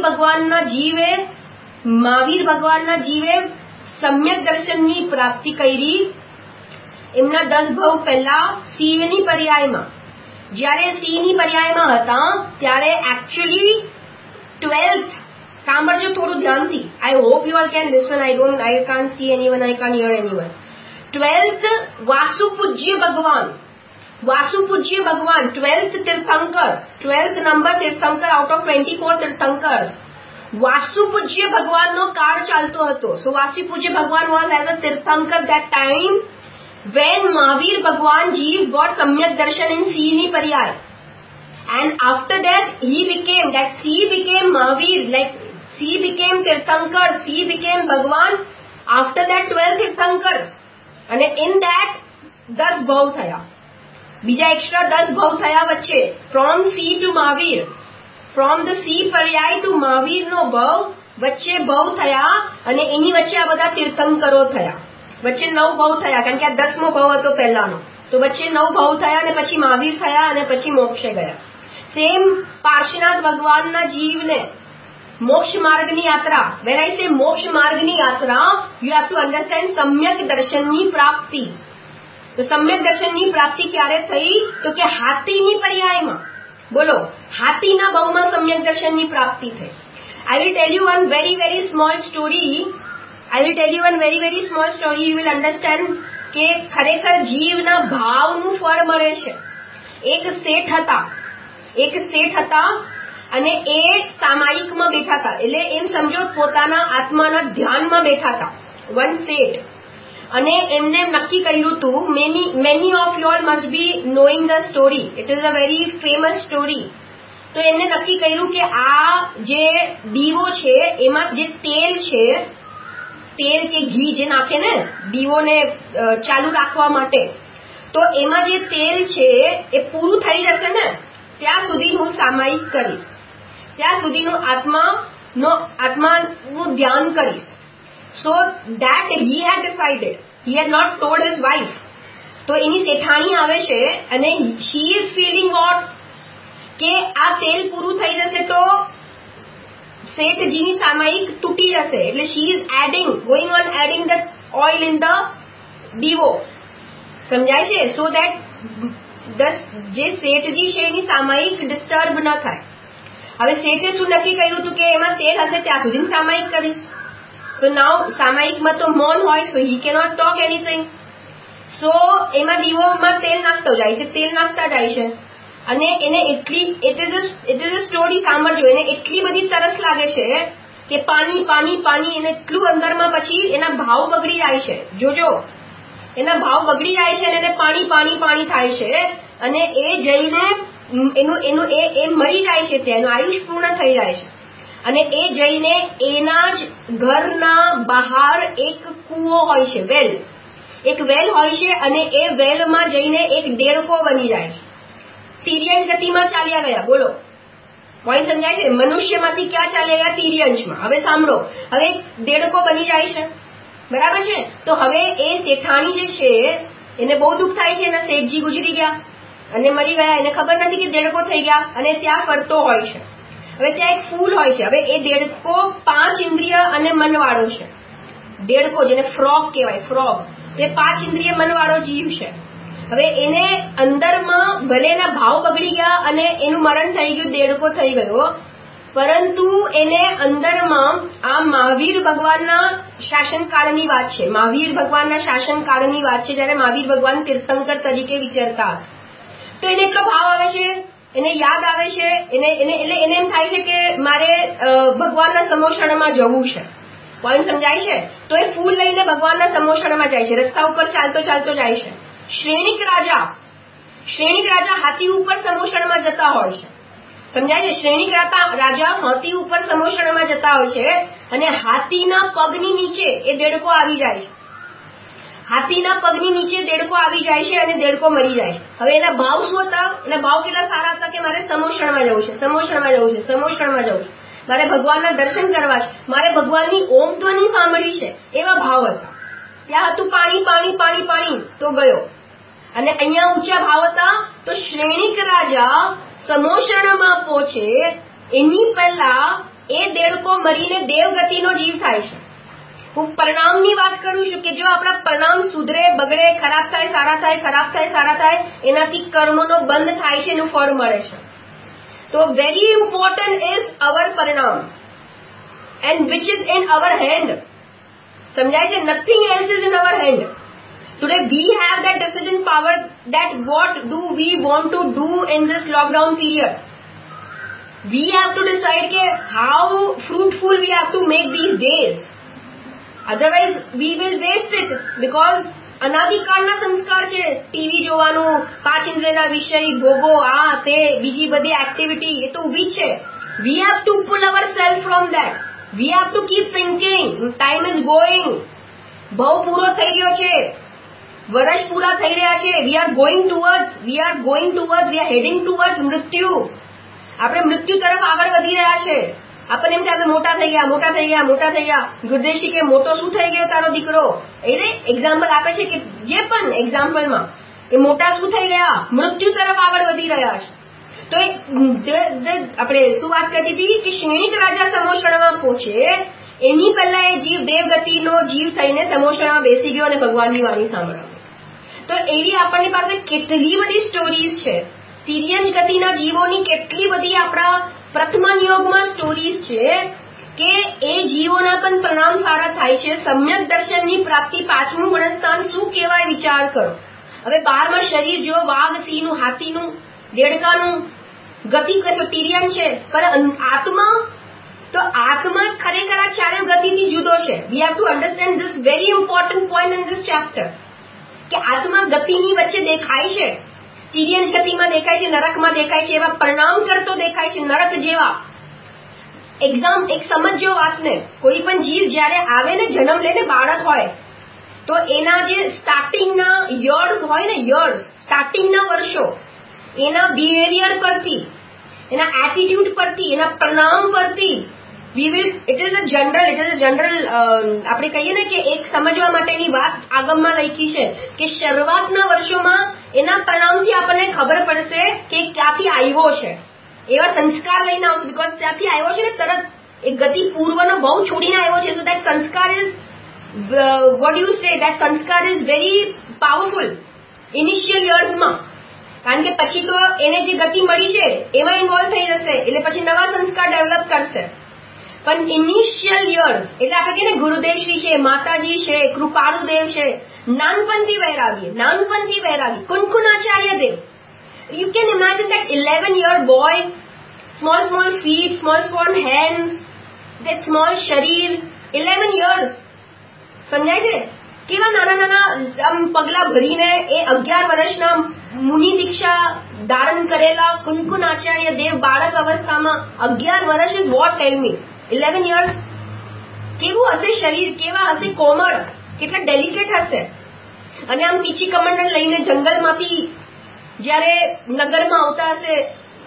ભગવાનના જીવે સમ્યક દર્શનની પ્રાપ્તિ કરી. એમના 10 ભવ પહેલા શિવની પર્યાયમાં, જ્યારે શિવની પર્યાયમાં હતા ત્યારે એકચ્યુઅલી 12th, સાંભળજો થોડું ધ્યાનથી. I hope you all can listen. I can't see anyone, I can't hear anyone. 12th વાસુપૂજ્ય ભગવાન, 12th tirthankara, 12th number tirthankara out of 24 તીર્થંકers. વાસુપૂજ્ય ભગવાનનો કાળ ચાલતો હતો. So વાસુપૂજ્ય ભગવાન was as a tirthankara that time when Mahavir Bhagwan Jeev got Samyak Darshan in Sini Paryay. And after that he became Mahavir, like he became tirthankara, he became Bhagwan. After that 12 તીર્થંકers. અને in that 10 ભાવ થયા. બીજા extra 10 ભાવ થયા વચ્ચે. From sea to Mahavir, from the sea પર્યાય to Mahavir નો ભાવ વચ્ચે ભાવ થયા. અને એની વચ્ચે આ બધા તીર્થંકરો થયા. વચ્ચે 9 ભાવ થયા, કારણ કે આ 10મો ભાવ હતો પહેલાનો. તો વચ્ચે 9 ભાવ થયા અને પછી મહાવીર થયા અને પછી મોક્ષે ગયા. સેમ પાર્શ્વનાથ ભગવાનના જીવને મોક્ષ માર્ગની યાત્રા. when I say મોક્ષ માર્ગની યાત્રા, you have to understand સમ્યક દર્શનની પ્રાપ્તિ. તો સમ્યક દર્શનની પ્રાપ્તિ ક્યારે થઈ? તો કે હાથીની પર્યાયમાં. બોલો, હાથીના ભાવમાં સમ્યક દર્શનની પ્રાપ્તિ થઈ. I will tell you one very very small story. You will understand કે ખરેખર જીવના ભાવનું ફળ મળે છે. એક શેઠ હતા અને એ સામાયિકમાં બેઠા હતા. એટલે એમ સમજો પોતાના આત્માના ધ્યાનમાં બેઠા હતા. One set. અને એમને નક્કી કર્યું હતું, many of you all must be knowing the story. It is a very famous story. તો એમને નક્કી કર્યું કે આ જે દીવો છે એમાં જે તેલ છે, તેલ કે ઘી જે નાખે ને દીવોને ચાલુ રાખવા માટે, તો એમાં જે તેલ છે એ પૂરું થઈ જશે ને ત્યાં સુધી હું સામાયિક કરીશ, ત્યાં સુધીનું આત્માનું ધ્યાન કરીશ. So that he had decided. He had not told his wife. તો એની શેઠાણી આવે છે અને she is feeling what કે આ તેલ પૂરું થઈ જશે તો શેઠજીની સામાયિક તૂટી જશે. એટલે she is going on adding the oil in the દીવો. સમજાય છે? So that જે શેઠજી છે એની સામાયિક ડિસ્ટર્બ ન થાય. હવે શેઠે શું નક્કી કર્યું હતું કે એમાં તેલ હશે ત્યાં સુધી સામાયિક કરીશ. So now સામાયિકમાં તો મૌન હોય, so he cannot talk anything. So એમાં દીવોમાં તેલ નાખતા જાય છે અને એને એટલી it is a story. સાંભળજો, એને એટલી બધી તરસ લાગે છે કે પાણી એને એટલું અંદરમાં પછી એના ભાવ બગડી જાય છે. જોજો, એના ભાવ બગડી જાય છે અને એને પાણી થાય છે અને એ જઈને એનું એ મરી જાય છે, તેનું આયુષ પૂર્ણ થઈ જાય છે. અને એ જઈને એના જ ઘરના બહાર એક કૂવો હોય છે, એક વેલ હોય છે અને એ વેલમાં જઈને એક દેડકો બની જાય છે. તિર્યંશ ગતિમાં ચાલ્યા ગયા. બોલો, પોઈન્ટ સમજાય છે? મનુષ્યમાંથી ક્યાં ચાલે ગયા? તિર્યંશમાં. હવે સાંભળો, હવે દેડકો બની જાય છે, બરાબર છે? તો હવે એ શેઠાણી જે છે એને બહુ દુઃખ થાય છે, એના શેઠજી ગુજરી ગયા અને મરી ગયા, એને ખબર નથી કે દેડકો થઈ ગયા, અને ત્યાં ફરતો હોય છે. હવે ત્યાં એક ફૂલ હોય છે. હવે એ દેડકો 5 ઇન્દ્રિય અને મનવાળો છે. દેડકો જેને ફ્રોગ કહેવાય, ફ્રોગ, એ 5 ઇન્દ્રિય મનવાળો જીવ છે. હવે એને અંદરમાં ભલે એના ભાવ બગડી ગયા અને એનું મરણ થઈ ગયું, દેડકો થઈ ગયો, પરંતુ એને અંદરમાં આ મહાવીર ભગવાનના શાસનકાળની વાત છે. મહાવીર ભગવાનના શાસનકાળની વાત છે, જ્યારે મહાવીર ભગવાન તીર્થંકર તરીકે વિચરતા હતા. તો એને એટલો ભાવ આવે છે, એને યાદ આવે છે, એને એમ થાય છે કે મારે ભગવાનના સમોષણમાં જવું છે. પોઈન્ટ સમજાય છે? તો એ ફૂલ લઈને ભગવાનના સમોષણમાં જાય છે, રસ્તા ઉપર ચાલતો ચાલતો જાય છે. શ્રેણિક રાજા હાથી ઉપર સમોષણમાં જતા હોય છે, સમજાય છે? શ્રેણિક રાજા હાથી ઉપર સમોષણમાં જતા હોય છે, અને હાથીના પગની નીચે એ દેડકો આવી જાય છે. હાથીના પગની નીચે દેડકો આવી જાય છે અને દેડકો મરી જાય છે. હવે એના ભાવ શું હતા? એના ભાવ કેટલા સારા હતા કે મારે સમોષણમાં જવું છે, સમોષણમાં જવું છે, સમોષણમાં જવું છે, મારે ભગવાનના દર્શન કરવા છે, મારે ભગવાનની ઓમ ધ્વનિ સાંભળવી છે, એવા ભાવ હતા. ત્યાં હતું પાણી પાણી પાણી પાણી, તો ગયો. અને અહીંયા ઊંચા ભાવ હતા. તો શ્રેણિક રાજા સમોષણમાં પહોંચે એની પહેલા એ દેડકો મરીને દેવગતિનો જીવ થાય છે. હું પરિણામની વાત કરું છું કે જો આપણા પરિણામ સુધરે, બગડે, ખરાબ થાય, સારા થાય, ખરાબ થાય, સારા થાય, એનાથી કર્મનો બંધ થાય છે, એનું ફળ મળે છે. તો વેરી ઇમ્પોર્ટન્ટ ઇઝ અવર પરિણામ, and which is in our hand. સમજાય છે? Nothing else is in our hand. Today we have that decision power that what do we want to do in this lockdown period. We have to decide ke how fruitful we have to make these days. Otherwise we will waste it, because અનાદિકાળના સંસ્કાર છે. TV જોવાનું, 5 ઇન્દ્રિયના વિષય ભોગો, આ તે બીજી બધી activity, એ તો ઉભી છે. We have to pull ourselves from that. We have to keep thinking. Time is going. ભાવ પૂરો થઈ ગયો છે, વર્ષ પૂરા થઈ રહ્યા છે. we are heading towards મૃત્યુ. આપણે મૃત્યુ તરફ આગળ વધી રહ્યા છે. આપણને એમ કે આપણે મોટા થઈ ગયા. ગુરુદેવજી કે મોટો શું થઈ ગયો તારો દીકરો? એટલે એક્ઝામ્પલ આપે છે કે જે પણ એક્ઝામ્પલમાં એ મોટા શું થઈ ગયા? મૃત્યુ તરફ આગળ વધી રહ્યા છે. તો આપણે શું વાત કરતી હતી કે શ્રેણિક રાજા સમોષણમાં પહોંચે એની પહેલા એ જીવ દેવગતિનો જીવ થઈને સમોષણમાં બેસી ગયો અને ભગવાનની વાણી સાંભળવા. તો એવી આપણની પાસે કેટલી બધી સ્ટોરીઝ છે. તિર્યંશ ગતિના જીવોની કેટલી બધી આપણા પ્રથમા યોગમાં સ્ટોરીઝ છે કે એ જીવોના પણ પરિણામ સારા થાય છે. સમ્યક દર્શનની પ્રાપ્તિ, 5મું ગુણસ્થાન શું કહેવાય વિચાર કરો. હવે 12માં શરીર જો વાઘ, સિંહનું, હાથીનું, દેડકાનું ગતિ કશો તિર્યંશ છે, પણ આત્મા ખરેખર આ ચારે ગતિથી જુદો છે. We have to understand this very important point in this chapter કે આત્મા ગતિની વચ્ચે દેખાય છે. તિર્યંશ ગતિમાં દેખાય છે, નરકમાં દેખાય છે, એવા પરિણામ કરતો દેખાય છે, નરક જેવા. એક સમજો વાતને. કોઈ પણ જીવ જ્યારે આવે ને, જન્મ લે ને, બાળક હોય તો એના જે સ્ટાર્ટિંગના યર્સ હોય ને, સ્ટાર્ટિંગના વર્ષો, એના બિહેવિયર પરથી, એના એટીટ્યુડ પરથી, એના પરિણામ પરથી ઇટ ઇઝ અ જનરલ આપણે કહીએ ને કે એક સમજવા માટેની વાત આગમમાં લખી છે કે શરૂઆતના વર્ષોમાં એના પરિણામથી આપણને ખબર પડશે કે ક્યાંથી આવ્યો છે. એવા સંસ્કાર લઈને આવશે, બીકોઝ ત્યાંથી આવ્યો છે ને, તરત એક ગતિ પૂર્વનો બહુ છોડીને આવ્યો છે. સો દેટ સંસ્કાર is what you say, that સંસ્કાર ઇઝ વેરી પાવરફુલ ઇનિશિયલ યર્સમાં. કારણ કે પછી તો એને જે ગતિ મળી છે એમાં ઇન્વોલ્વ થઈ જશે, એટલે પછી નવા સંસ્કાર ડેવલપ કરશે. પણ ઇનિશિયલ યર્સ એટલે આપણે કહીએ ને ગુરુદેવશ્રી છે, માતાજી છે, કૃપાળુદેવ છે, નાનપણથી વૈરાગી, કુનકુનાચાર્ય દેવ. You can imagine that 11-year boy, small feet, small hands, that small sharir, 11 years. સમજાય છે? કેવા નાના આમ પગલા ભરીને એ 11 વર્ષના મુનિ દીક્ષા ધારણ કરેલા કુનકુનાચાર્ય દેવ બાળક અવસ્થામાં 11 વર્ષ is what, tell me. 11 years કેવું હશે શરીર, કેવા હશે કોમળ, કેટલા ડેલિકેટ હશે. અને આમ પીછી કમંડળ લઈને જંગલમાંથી જ્યારે નગરમાં આવતા હશે,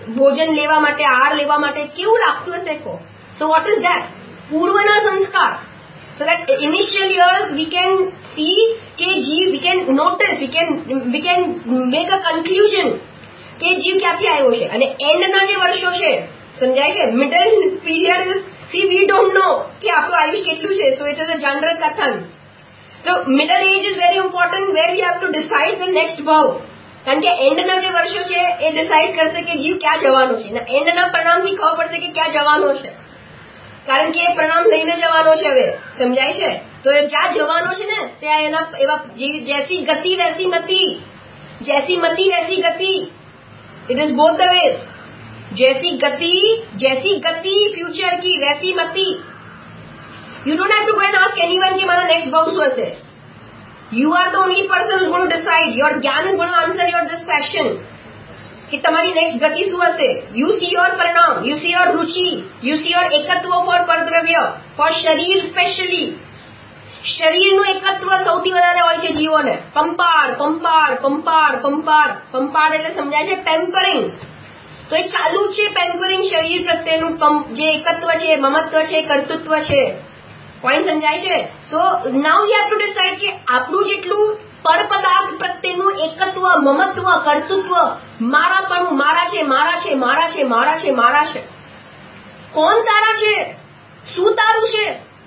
ભોજન લેવા માટે, આહાર લેવા માટે કેવું લાગતું હશે કહો? So what is that? પૂર્વના સંસ્કાર. So that initial years we can see કે જીવ, we can notice, we can make a conclusion કે જીવ ક્યાંથી આવ્યો છે. અને એન્ડના જે વર્ષો છે, સમજાય છે, middle period, see we don't know કે આપણું આયુષ કેટલું છે. So it is a general કથન. So middle age is very important where we have to decide the next ભાવ. કારણ કે એન્ડના જે વર્ષો છે એ ડિસાઇડ કરશે કે જીવ ક્યાં જવાનો છે. એન્ડના પરિણામથી ખબર પડશે કે ક્યાં જવાનો છે. કારણ કે એ પરિણામ લઈને જવાનો છે. હવે સમજાય છે? તો એ જ્યાં જવાનો છે ને ત્યાં એના એવા જૈસી ગતિ વૈસી મતિ, જૈસી મતિ વૈસી ગતિ. It is both the ways. जैसी गति फ्यूचर की वैसी मति. You don't have to go and ask anyone कि मारा next भाव શું હશે. You are the only person who's going to decide. Your ज्ञान is going to answer your this passion कि તમારી next ગતિ શું હશે. You see your પરિણામ, you see your रुचि, you see your એકત્વ for પરદ્રવ્ય, for શરીર સ્પેશિયલી. શરીરનું એકત્વ સૌથી વધારે હોય છે જીવોને. પંપાળ પંપાળ પંપાળ પંપાળ પંપાળ એટલે સમજાય છે પેમ્પરિંગ. તો એ ચાલુ છે પેમ્પરિંગ શરીર પ્રત્યેનું જે એકત્વ છે, મમત્વ છે, કર્તૃત્વ છે. પોઈન્ટ સમજાય છે? So now you have to decide કે આપણું જેટલું પરપદાર્થ પ્રત્યેનું એકત્વ, મમત્વ, કર્તૃત્વ, મારાપણું, મારા છે, મારા છે, મારા છે, મારા છે, મારા છે. કોણ તારા છે? શું તારું છે?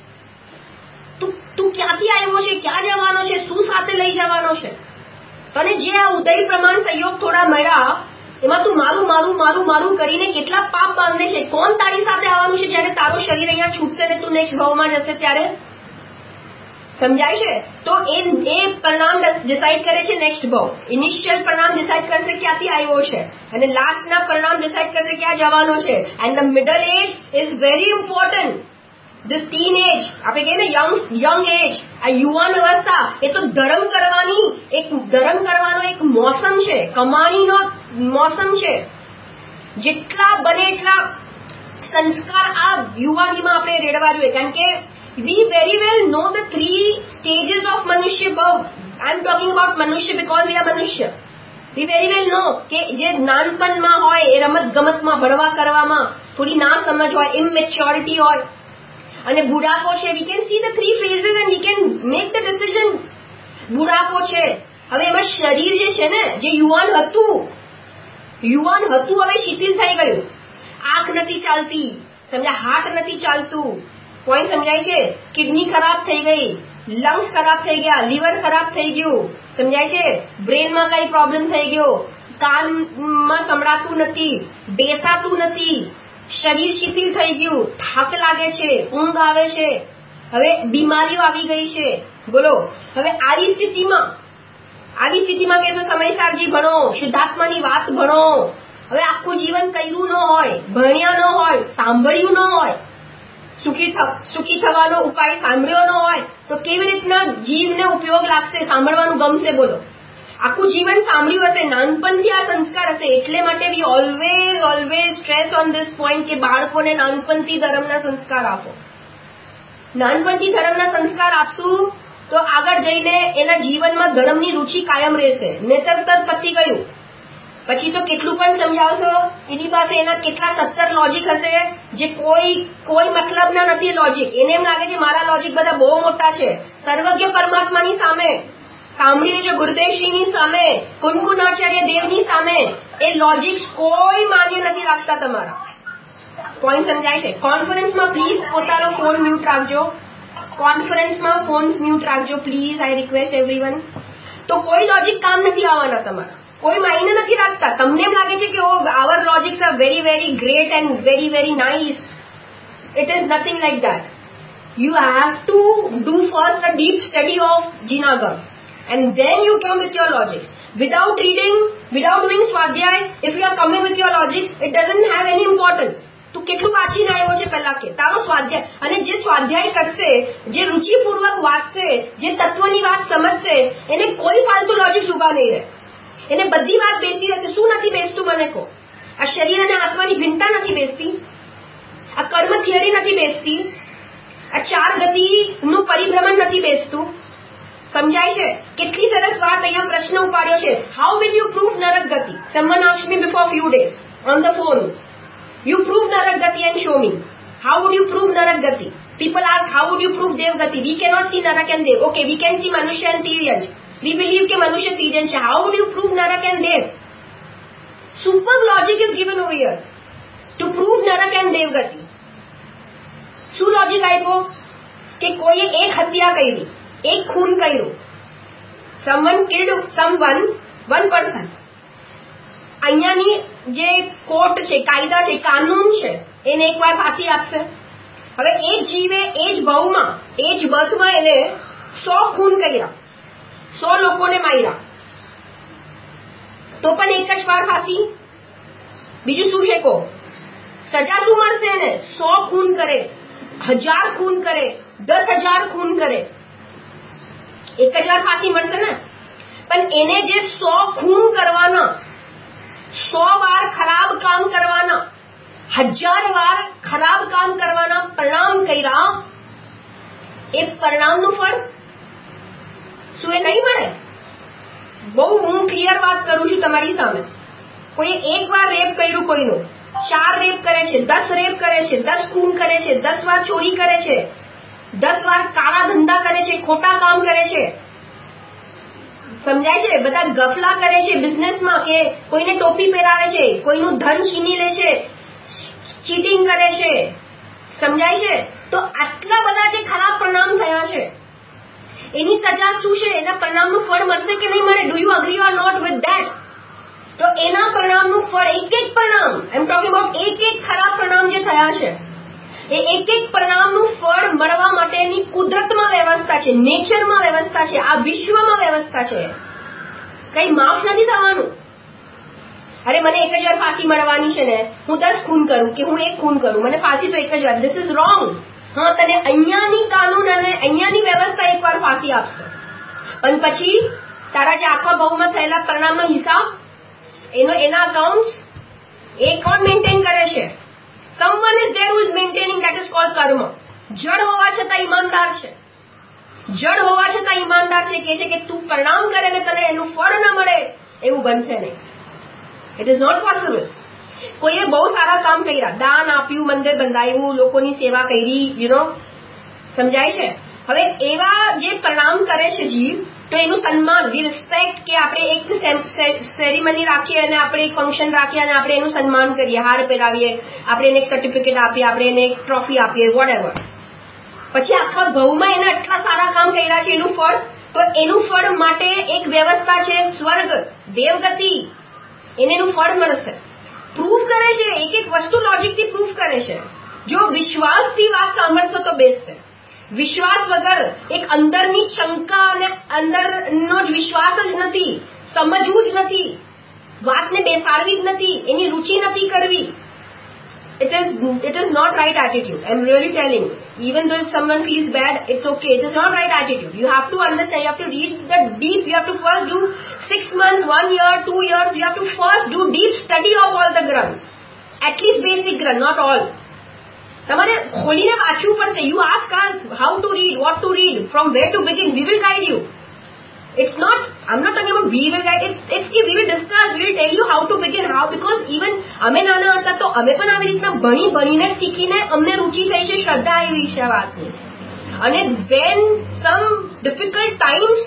તું ક્યાંથી આવ્યો છે? ક્યાં જવાનો છે? શું સાથે લઈ જવાનો છે? અને જે આ ઉદય પ્રમાણ સંયોગ થોડા મળ્યા એમાં તું મારું મારું મારું મારું કરીને કેટલા પાપ બાંધે છે. કોણ તારી સાથે આવવાનું છે જયારે તારું શરીર અહીંયા છૂટશે ને તું નેક્સ્ટ ભાવમાં જશે ત્યારે? સમજાય છે? તો એ પરિણામ ડિસાઇડ કરે છે નેક્સ્ટ ભાવ. ઇનિશિયલ પરિણામ ડિસાઇડ કરશે ક્યાંથી આવ્યો છે અને લાસ્ટના પરિણામ ડિસાઇડ કરશે ક્યાં જવાનો છે. And the middle age is very important. This teenage, આપણે કહીએ ને young age, આ યુવાન અવસ્થા, એ તો ધર્મ કરવાનો એક મોસમ છે, કમાણીનો મોસમ છે. જેટલા બને એટલા સંસ્કાર આ યુવાનીમાં આપણે રેડવા જોઈએ. કારણ કે we very well know the 3 stages of મનુષ્ય ભાવ. I am talking about મનુષ્ય because we are મનુષ્ય. We very well know કે જે નાનપણમાં હોય એ રમત ગમતમાં ભણવા કરવામાં થોડી ના સમજ હોય, immaturity હોય, અને બુઢાપો છે. we can see the 3 phases and we can make the decision. બુઢાપો છે, હવે એમાં શરીર જે છે ને, જે યુવાન હતું હવે શિથિલ થઈ ગયું. આંખ નથી ચાલતી, સમજ્યા? હાર્ટ નથી ચાલતું. પોઈન્ટ સમજાય છે? કિડની ખરાબ થઈ ગઈ, લંગ્સ ખરાબ થઈ ગયા, લીવર ખરાબ થઈ ગયું, સમજાય છે? બ્રેનમાં કઈ પ્રોબ્લેમ થઈ ગયો, કાનમાં સંભળાતું નથી, બેસાતું નથી, શરીર શિથિલ થઈ ગયું, થાક લાગે છે, ઊંઘ આવે છે, હવે બીમારીઓ આવી ગઈ છે. બોલો, હવે આવી સ્થિતિમાં કહેશો સમયસારજી ભણો, શુદ્ધાત્માની વાત ભણો. હવે આખું જીવન કર્યું ન હોય, ભણ્યા ન હોય, સાંભળ્યું ન હોય, સુખી થવાનો ઉપાય સાંભળ્યો ન હોય, તો કેવી રીતના જીવને ઉપયોગ લાગશે? સાંભળવાનું ગમશે? બોલો. આખું જીવન સાંભળ્યું હશે, નાનપણથી આ સંસ્કાર હશે. એટલે માટે we always stress on this point કે બાળકોને નાનપણથી ધર્મના સંસ્કાર આપો. નાનપણથી ધર્મના સંસ્કાર આપશું તો આગળ જઈને એના જીવનમાં ધર્મની રુચિ કાયમ રહેશે. નહીતર પતી ગયું. પછી તો કેટલું પણ સમજાવશો, એની પાસે એના કેટલા 17 લોજિક હશે જે કોઈ મતલબના નથી. લોજિક એને એમ લાગે છે મારા લોજિક બધા બહુ મોટા છે. સર્વજ્ઞ પરમાત્માની સામે સાંભળી લેજો, ગુરુદેવશ્રીની સામે, કુનકુનાચાર્ય દેવની સામે એ લોજિક્સ કોઈ માન્ય નથી રાખતા તમારા. પોઈન્ટ સમજાય છે? કોન્ફરન્સમાં પ્લીઝ પોતાનો ફોન મ્યુટ રાખજો. કોન્ફરન્સમાં ફોન્સ મ્યુટ રાખજો પ્લીઝ. I request everyone. તો કોઈ લોજિક કામ નથી આવવાના તમારા, કોઈ માયને નથી રાખતા. તમને એમ લાગે છે કે our logics are very very great and very very nice. It is nothing like that. You have to do first a deep study of Jinagam and then you come with your logics. Without reading, without doing સ્વાધ્યાય, if you are coming with your logics, it doesn't have any importance. તું કેટલું વાંચીને આવ્યો છે પહેલા કે તારો સ્વાધ્યાય. અને જે સ્વાધ્યાય કરશે, જે રુચિપૂર્વક વાંચશે, જે તત્વની વાત સમજશે, એને કોઈ ફાલતુ લોજિક્સ ઉભા નહીં રહે. એને બધી વાત બેસતી રહેશે. શું નથી બેસતું મને કહો? આ શરીર અને આત્માની ભિન્નતા નથી બેસતી, આ કર્મ થિયરી નથી બેસતી, આ 4 ગતિનું પરિભ્રમણ નથી બેસતું. સમજાય છે? કેટલી સરસ વાત અહીંયા પ્રશ્ન ઉપાડ્યો છે. હાઉ વિલ યુ પ્રૂવ નરક ગતિ? Someone asked me before few days. on the phone. You prove Narak Gati and show me. How would you prove Narak Gati? People ask, how would you prove Dev Gati? We cannot see Narak and Dev. Okay, we can see Manushya and Tiryanj. We believe that Manushya Tiryanj hai. How would you prove Narak and Dev? Superb logic is given over here to prove Narak and Dev Gati. શું logic આપ્યો કે કોઈએ એક હત્યા કરી, એક ખૂન કર્યું, someone killed someone, one person. અહીંયાની જે કોર્ટ છે, કાયદા છે, કાનૂન છે, એને એકવાર ફાંસી આપશે. હવે એક જીવે એ જ ભવમાં, એ જ બર્થમાં એને 100 ખૂન કર્યા, 100 લોકોને માર્યા, તો પણ એક જ વાર ફાંસી? બીજું શું છે? કો સજા શું મળશે એને? 100 ખૂન કરે, 1000 ખૂન કરે, 10,000 ખૂન કરે, એક જ વાર ફાંસી મળશે ને? પણ એને જે 100 ખૂન કરવાના, 100 વાર ખરાબ કામ કરવાના, 1000 વાર ખરાબ કામ કરવાના પરિણામ કર્યા, એ પરિણામનું ફળ શું એ નહીં મળે? બહુ હું ક્લિયર વાત કરું છું તમારી સામે. કોઈએ એક વાર રેપ કર્યું કોઈનું, 4 રેપ કરે છે, 10 રેપ કરે છે, 10 ખૂન કરે છે, 10 વાર ચોરી કરે છે, 10 વાર કાળા ધંધા કરે છે, ખોટા કામ કરે છે, સમજાય છે? બધા ગફલા કરે છે બિઝનેસમાં, કે કોઈને ટોપી પહેરાવે છે, કોઈનું ધન છીની લે છે, ચીટિંગ કરે છે, સમજાય છે? તો આટલા બધા જે ખરાબ પરિણામ થયા છે, એની સજા શું છે? એના પરિણામનું ફળ મળશે કે નહીં મળે? Do you agree or not with that? તો એના પરિણામનું ફળ, એક એક પરિણામ, આઈ એમ ટોકિંગ અબાઉટ એક એક ખરાબ પરિણામ જે થયા છે, એ એક એક પરિણામનું ફળ મળવા માટેની કુદરતમાં વ્યવસ્થા છે, નેચરમાં વ્યવસ્થા છે, આ વિશ્વમાં વ્યવસ્થા છે. કઈ માફ નથી થવાનું. અરે મને એક જ વાર ફાંસી મળવાની છે ને, હું 10 ખૂન કરું કે હું 1 ખૂન કરું, મને ફાંસી તો એક જ વાર. This is wrong. હા, તને અહીંયાની કાનૂન અને અહીંયાની વ્યવસ્થા એકવાર ફાંસી આપશે, પણ પછી તારા જે આખા ભાવમાં થયેલા પરિણામનો હિસાબ, એના અકાઉન્ટ્સ એ કોણ મેન્ટેન કરે છે? someone is there who is maintaining, that is called karma. જડ હોવા છતાં ઈમાનદાર છે, જડ હોવા છતાં ઈમાનદાર છે, કે છે કે તું પરિણામ કરે ને તને એનું ફળ ન મળે એવું બનશે નહીં. It is not possible. કોઈએ બહુ સારા કામ કર્યા, દાન આપ્યું, મંદિર બંધાવ્યું, લોકોની સેવા કરી, સમજાય છે? હવે એવા જે પરિણામ કરે છે જીવ, તો એનું સન્માન, વી રિસ્પેક્ટ, કે આપણે એક સેરેમની રાખીએ અને આપણે એક ફંક્શન રાખીએ અને આપણે એનું સન્માન કરીએ, હાર પહેરાવીએ, આપણે એને એક સર્ટિફિકેટ આપીએ, આપણે એને એક ટ્રોફી આપીએ, વોટએવર. પછી આખા ભવમાં એને આટલા સારા કામ કર્યા છે, એનું ફળ, તો એનું ફળ માટે એક વ્યવસ્થા છે, સ્વર્ગ, દેવગતિ, એનું ફળ મળશે. પ્રૂફ કરે છે, એક એક વસ્તુ લોજિકથી પ્રૂફ કરે છે. જો વિશ્વાસથી વાત સાંભળશો તો બેસશે. વિશ્વાસ વગર, એક અંદરની શંકા અને અંદરનો જ વિશ્વાસ જ નથી, સમજવું જ નથી, વાતને બેસાડવી જ નથી, એની રુચિ નથી કરવી. It is not right attitude. I'm really telling you. Even though if someone feels bad, it's okay. It is not right attitude. You have to understand. You have to read the deep. You have to first do 6 months, 1 year, 2 years. You have to first do deep study of all the grunts. At least basic grunt, not all. તમારે ખોલીને વાંચવું પડશે. You ask us how to read, what to read, from where to begin. We will guide you. It's not, I'm not talking about we will guide, it's we will discuss, we will tell you how to begin, how, because even અમે નાના હતા તો અમે પણ આવી રીતના ભણીને શીખીને અમને રુચિ થઈ છે, શ્રદ્ધા આવી છે આ વાતની. અને when some difficult times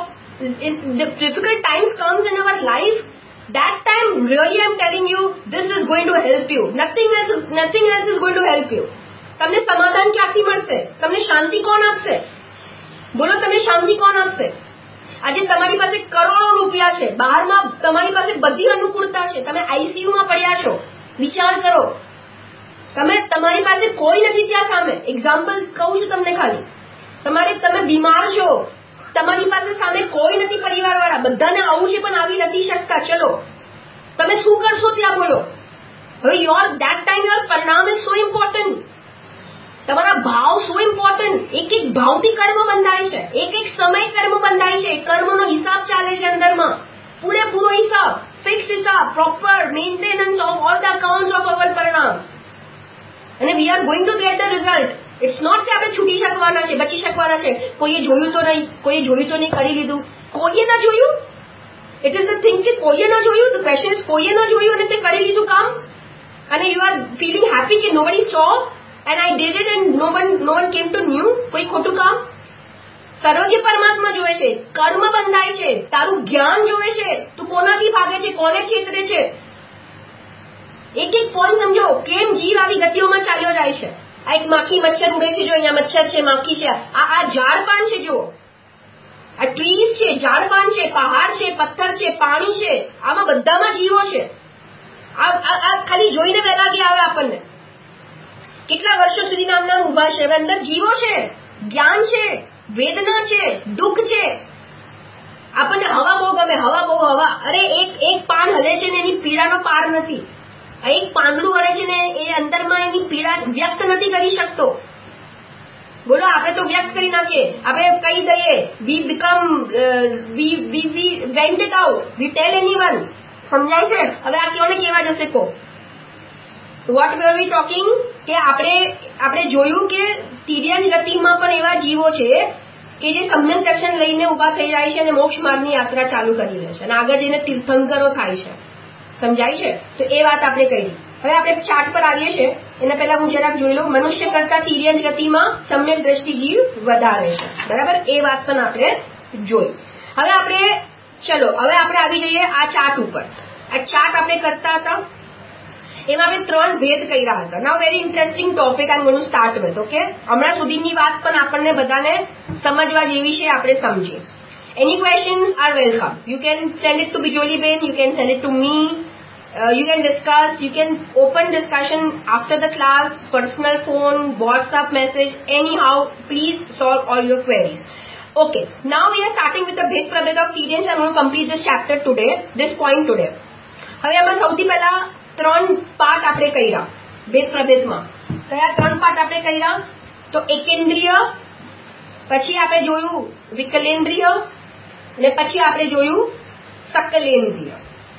comes in our life, that time really I'm telling you, this is going to help you. Nothing else is going to help you. તમને સમાધાન ક્યાંથી મળશે? તમને શાંતિ કોણ આપશે? બોલો, તમને શાંતિ કોણ આપશે? આજે તમારી પાસે કરોડો રૂપિયા છે, બહારમાં તમારી પાસે બધી અનુકૂળતા છે, તમે આઈસીયુમાં પડ્યા છો, વિચાર કરો. તમારી પાસે કોઈ નથી ત્યાં સામે. એક્ઝામ્પલ કહું છું તમને ખાલી. તમે બીમાર છો, તમારી પાસે સામે કોઈ નથી, પરિવારવાળા બધાને આવું છે પણ આવી નથી શકતા. ચલો, તમે શું કરશો ત્યાં? બોલો. હવે that time your પરિણામ is so important. તમારા ભાવ સો ઇમ્પોર્ટન્ટ. એક એક ભાવથી કર્મ બંધાય છે, એક એક સમય કર્મ બંધાય છે, કર્મનો હિસાબ ચાલે છે અંદરમાં, પૂરેપૂરો હિસાબ, ફિક્સ હિસાબ, proper maintenance of all the accounts of our પરિણામ. અને we are going to get the result. It's not કે આપણે છૂટી શકવાના છે, બચી શકવાના છે. કોઈએ જોયું તો નહીં, કરી લીધું. કોઈએ ના જોયું, ઇટ ઇઝ ધ થિંગ કે કોઈએ ના જોયું. ધ ક્વેશ્ચન ઇઝ કોઈએ ના જોયું અને તે કરી લીધું કામ. અને યુ આર ફીલિંગ હેપી કે nobody saw and I did it and no one came to knew. કોઈ ખોટું કામ? સર્વજ્ઞ પરમાત્મા જોવે છે, કર્મ બંધાય છે, તારું જ્ઞાન જોવે છે, તું કોનાથી ભાગે છે, કોને છેતરે છે. એક એક પોઈન્ટ સમજો કેમ જીવ આવી ગતિઓમાં ચાલ્યો જાય છે. આ એક માખી મચ્છર ઉડે છે, જો અહીંયા મચ્છર છે, માખી છે, આ ઝાડ પાન છે, જુઓ આ ટ્રીઝ છે, ઝાડ પાન છે, પહાડ છે, પથ્થર છે, પાણી છે, આમાં બધામાં જીવો છે. આ ખાલી જોઈને વૈરાગ્ય આવે આપણને. કેટલા વર્ષો સુધી નામના ઉભા છે, હવે અંદર જીવો છે, જ્ઞાન છે, વેદના છે, દુઃખ છે. આપણને હવા બહુ ગમે, હવા બહુ હવા, અરે એક પાન હલે છે ને એની પીડાનો પાર નથી. એક પાંદડું વળે છે ને એ અંદરમાં એની પીડા વ્યક્ત નથી કરી શકતો. બોલો, આપણે તો વ્યક્ત કરી નાખીએ, આપણે કહી દઈએ, we vent it out, we tell anyone. સમજાય છે? હવે આ કેવને કેવા જશે કો વોટ વેર વી ટોકિંગ કે આપણે જોયું કે તિર્યંજ ગતિમાં પણ એવા જીવો છે કે જે સમ્યક દર્શન લઈને ઉભા થઈ જાય છે અને મોક્ષ માર્ગની યાત્રા ચાલુ કરી લે છે અને આગળ જઈને તીર્થંકરો થાય છે. સમજાય છે? તો એ વાત આપણે કહી. હવે આપણે ચાર્ટ પર આવીએ છીએ, એના પહેલા હું જરાક જોઈ લઉં. મનુષ્ય કરતા તિર્યંજ ગતિમાં સમ્યક દ્રષ્ટિ જીવ વધારે છે, બરાબર? એ વાત પણ આપણે જોઈ. હવે આપણે આવી જઈએ આ ચાર્ટ ઉપર. આ ચાર્ટ આપણે કરતા હતા, એમાં આપણે 3 ભેદ કર્યા હતા. Now very interesting topic I am going to start with. Okay, હમણાં સુધીની વાત પણ આપણને બધાને સમજવા જેવી છે, આપણે સમજીએ. Any questions are welcome. You can send it to Bijoliben, you can send it to me, you can discuss, you can open discussion after the class, personal phone, WhatsApp message, anyhow, please solve all your queries. Okay, now we are starting with the Bhed Prabhed of Tiryanj. I'm going to complete this chapter today, this point today. હવે આમાં સૌથી પહેલા 3 part આપણે કર્યા ભેદ પ્રભેદમાં. કયા 3 part આપણે કર્યા? તો એકેન્દ્રિય, પછી આપણે જોયું વિકલેન્દ્રિય, અને પછી આપણે જોયું સકલેન્દ્રિય.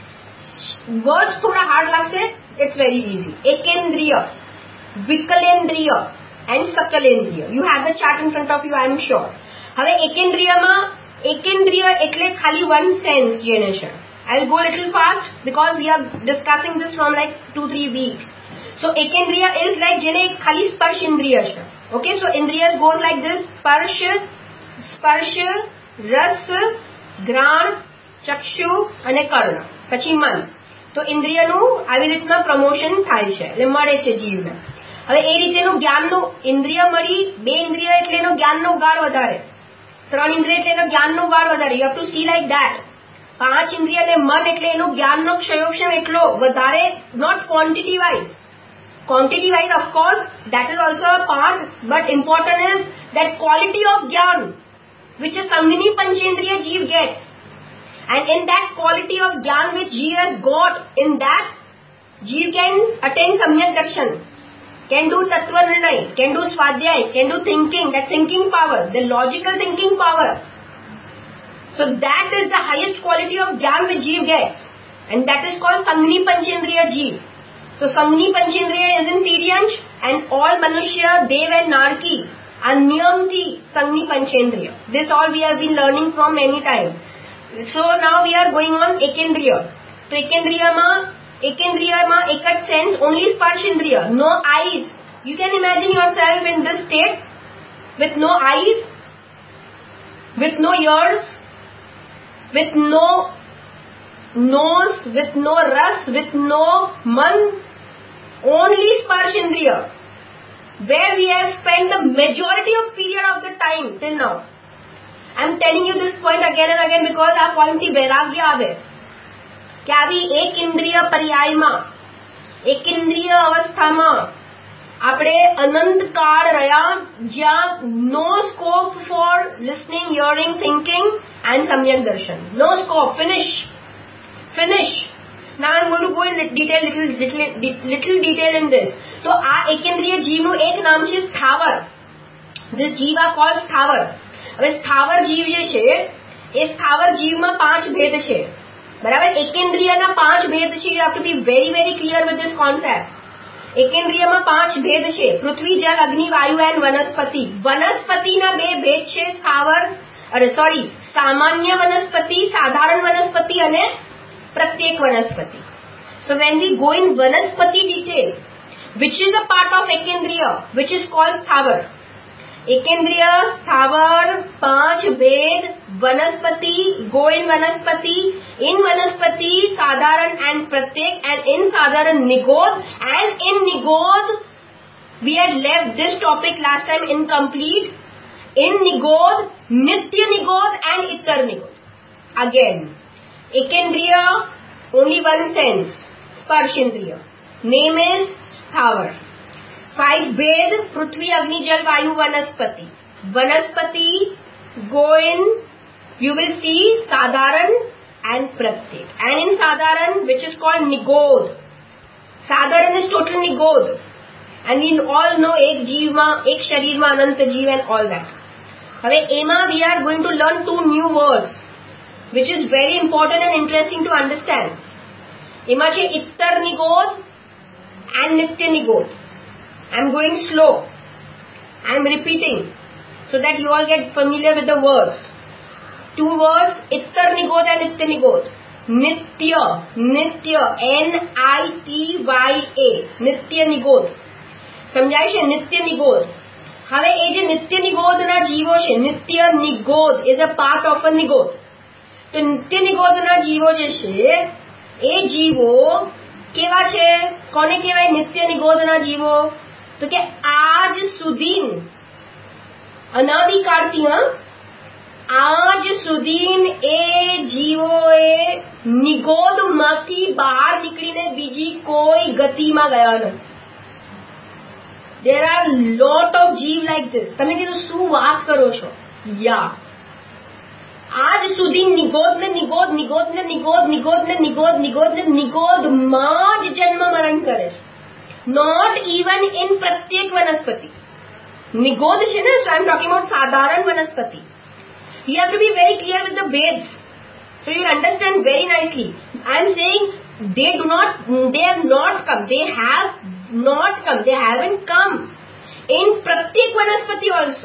વર્ડ્સ થોડા હાર્ડ લાગશે, ઇટ્સ વેરી ઇઝી. એકેન્દ્રિય, વિકલેન્દ્રિય એન્ડ સકલેન્દ્રિય. You have the chart in front of you, I am sure. હવે એકેન્દ્રિય એટલે ખાલી વન સેન્સ જેને છે. I'll go a little fast because we are discussing this from like 2-3 weeks. So ekendriya is like jene khali sparsh indriya છે. Okay, so indriyas goes like this: સ્પર્શ, રસ, ઘ્રાણ, ચક્ષુ અને કર્ણ, પછી મન. તો ઇન્દ્રિયનું આવી રીતના પ્રમોશન થાય છે, એટલે મળે છે જીવને. હવે એ રીતેનું જ્ઞાનનું ઇન્દ્રિય મળી, 2 ઇન્દ્રિય એટલે એનો જ્ઞાનનો ઉગાડ વધારે, 3 ઇન્દ્રિય એટલે એનો જ્ઞાનનો ઉગાડ વધારે. You have to see like that. 5 ઇન્દ્રિય અને મન એટલે એનો જ્ઞાનનો ક્ષયોક્ષમ એટલો વધારે, not quantity wise. Quantity wise, of course, that is also a part, but important is that quality of Gyan, which is Samgini Panchendriya Jeev gets. And in that quality of Gyan which Jeev has got, in that, Jeev can attain Samyak Darshan, can do Tattva Nirnay, can do Swadhyay, can do thinking, that thinking power, the logical thinking power. So that is the highest quality of Gyan which Jeev gets. And that is called Samgini Panchendriya Jeev. So Samgini Panchendriya is in Tiryanj, and all Manushya, Dev and Narki are Niyamti Samgini Panchendriya. This all we have been learning from many times. So now we are going on Ekendriya. So Ekendriya ma ek જ sense, only Sparshindriya, no eyes. You can imagine yourself in this state with no eyes, with no ears, with no nose, with no ras, with no man, only Sparshindriya, where we have spent the majority of period of the time till now. I am telling you this point again and again because આ point થી વૈરાગ્ય આવે કે આવી એક ઇન્દ્રિય પર્યાયમાં, એક ઇન્દ્રિય અવસ્થામાં આપણે અનંત કાળ રહ્યા, જ્યાં no scope for listening, hearing, thinking and samyak darshan. No scope. Finish. Now I am going to go in little detail in this. So આ એકેન્દ્રિય જીવનું એક નામ છે સ્થાવર. This જીવ are called સ્થાવર. હવે સ્થાવર જીવ જે છે એ સ્થાવર જીવમાં 5 ભેદ છે, બરાબર? એકેન્દ્રિયના 5 ભેદ છે. You have to be very very clear with this concept. એકેન્દ્રિયમાં 5 ભેદ છે: પૃથ્વી, જલ, અગ્નિ, વાયુ એન્ડ વનસ્પતિ. વનસ્પતિના 2 ભેદ છે: સામાન્ય વનસ્પતિ, સાધારણ વનસ્પતિ અને પ્રત્યેક વનસ્પતિ. So when we go in Vanaspati detail, which is a part of Ekendriya, which is called Sthavar. Ekendriya, Sthavar, 5 Ved, Vanaspati, go in Vanaspati, Sadharan and Pratyek, and in Sadharan Nigod, and in Nigod, we had left this topic last time incomplete. In Nigod, Nitya Nigod and Ittar Nigod. Again, Ekendriya, only one sense, Sparshindriya. Name is Sthavar. 5 Ved, Prithvi, Agni, Jal, Vayu, Vanaspati. Vanaspati, go in, you will see Sadharan and Pratyek. And in Sadharan, which is called Nigod. Sadharan is total Nigod. And we all know Ek Jeev ma, Ek Sharir ma, Ananta Jeev and all that. હવે એમાં we are going to learn 2 new words, which is very important and interesting to understand. એમાં છે Ittar Nigod and Nitya Nigod. I am going slow. I am repeating so that you all get familiar with the words. 2 words, Ittar Nigod and Nitya Nigod. Nitya, Nitya, N-I-T-Y-A, Nitya Nigod. સમજાય છે? નિત્ય નિગોદ. હવે એ જે નિત્ય નિગોદના જીવો છે, નિત્ય નિગોદ is a part of a નિગોદ. તો નિત્ય નિગોદના જીવો જે છે એ જીવો કેવા છે? કોને કહેવાય નિત્ય નિગોદના જીવો? તો કે આજ સુધી અનાદિકાળથી આજ સુધી એ જીવોએ નિગોદમાંથી બહાર નીકળીને બીજી કોઈ ગતિમાં ગયા નથી. There are lot of jeev like this. તમે કીધું શું વાત કરો છો? યા, આજ સુધી નિગોદ ને નિગોદ, નિગોદ ને નિગોદ, નિગોદ ને નિગોદ, નિગોદ ને નિગોદમાં જ જન્મ મરણ કરે છે. Not even in પ્રત્યેક વનસ્પતિ. નિગોદ છે ને, so I am talking about સાધારણ વનસ્પતિ. You have to be very clear with the Veds, so you understand very nicely. I am saying they have not come. They have not come. They haven't come in pratyek vanaspati also.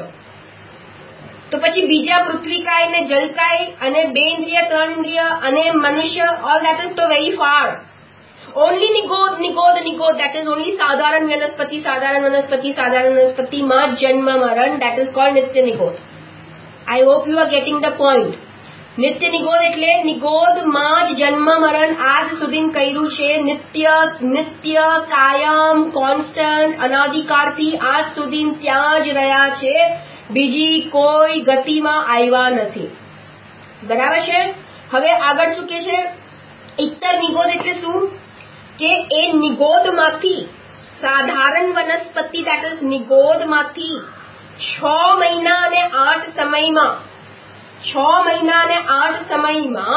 તો પછી બીજા પૃથ્વીકાય ને જલકાય અને 2 ઇન્દ્રિય 3 ઇન્દ્રિય અને મનુષ્ય, all that is so very far. Only Nigod, Nigod, Nigod, that is only Sadharan Vanaspati, Sadharan Vanaspati, Sadharan Vanaspati ma Janma Maran, that is called Nitya Nigod. I hope you are getting the point. નિત્ય નિગોદ એટલે નિગોદમાં જ જન્મ મરણ આજ સુધી કર્યું છે. નિત્ય કાયમ કોન્સ્ટન્ટ અનાદિકાળથી આજ સુધી ત્યાં જ રહ્યા છે, બીજી કોઈ ગતિમાં આવ્યા નથી. બરાબર છે? હવે આગળ શું કે છે? ઇત્તર નિગોદ એટલે શું? કે એ નિગોદમાંથી સાધારણ વનસ્પતિ, that is નિગોદમાંથી 6 મહિના અને 8 સમયમાં 6 મહિના અને 8 સમયમાં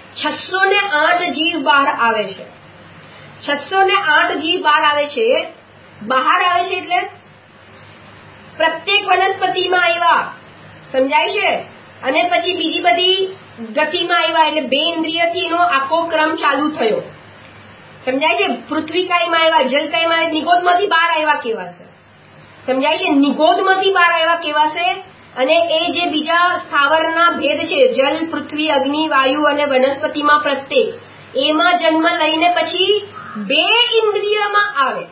608 જીવ બહાર આવે છે. 608 જીવ બહાર આવે છે. બહાર આવે છે એટલે પ્રત્યેક વનસ્પતિમાં આવ્યા, સમજાય છે? અને પછી બીજી બધી ગતિમાં આવ્યા, એટલે 2 ઇન્દ્રિયથી એનો આખો ક્રમ ચાલુ થયો. સમજાય છે? પૃથ્વીકાયમાં આવ્યા, જલકાયમાં આવ્યા, નિગોદમાંથી બહાર આવ્યા કેવાશે. સમજાય છે? નિગોદમાંથી બહાર આવ્યા કેવાશે. અને એ જે બીજા સ્થાવરના ભેદ છે, જલ, પૃથ્વી, અગ્નિ, વાયુ અને વનસ્પતિમાં પ્રત્યેક, એમાં જન્મ લઈને પછી 2 ઇન્દ્રિયમાં આવે.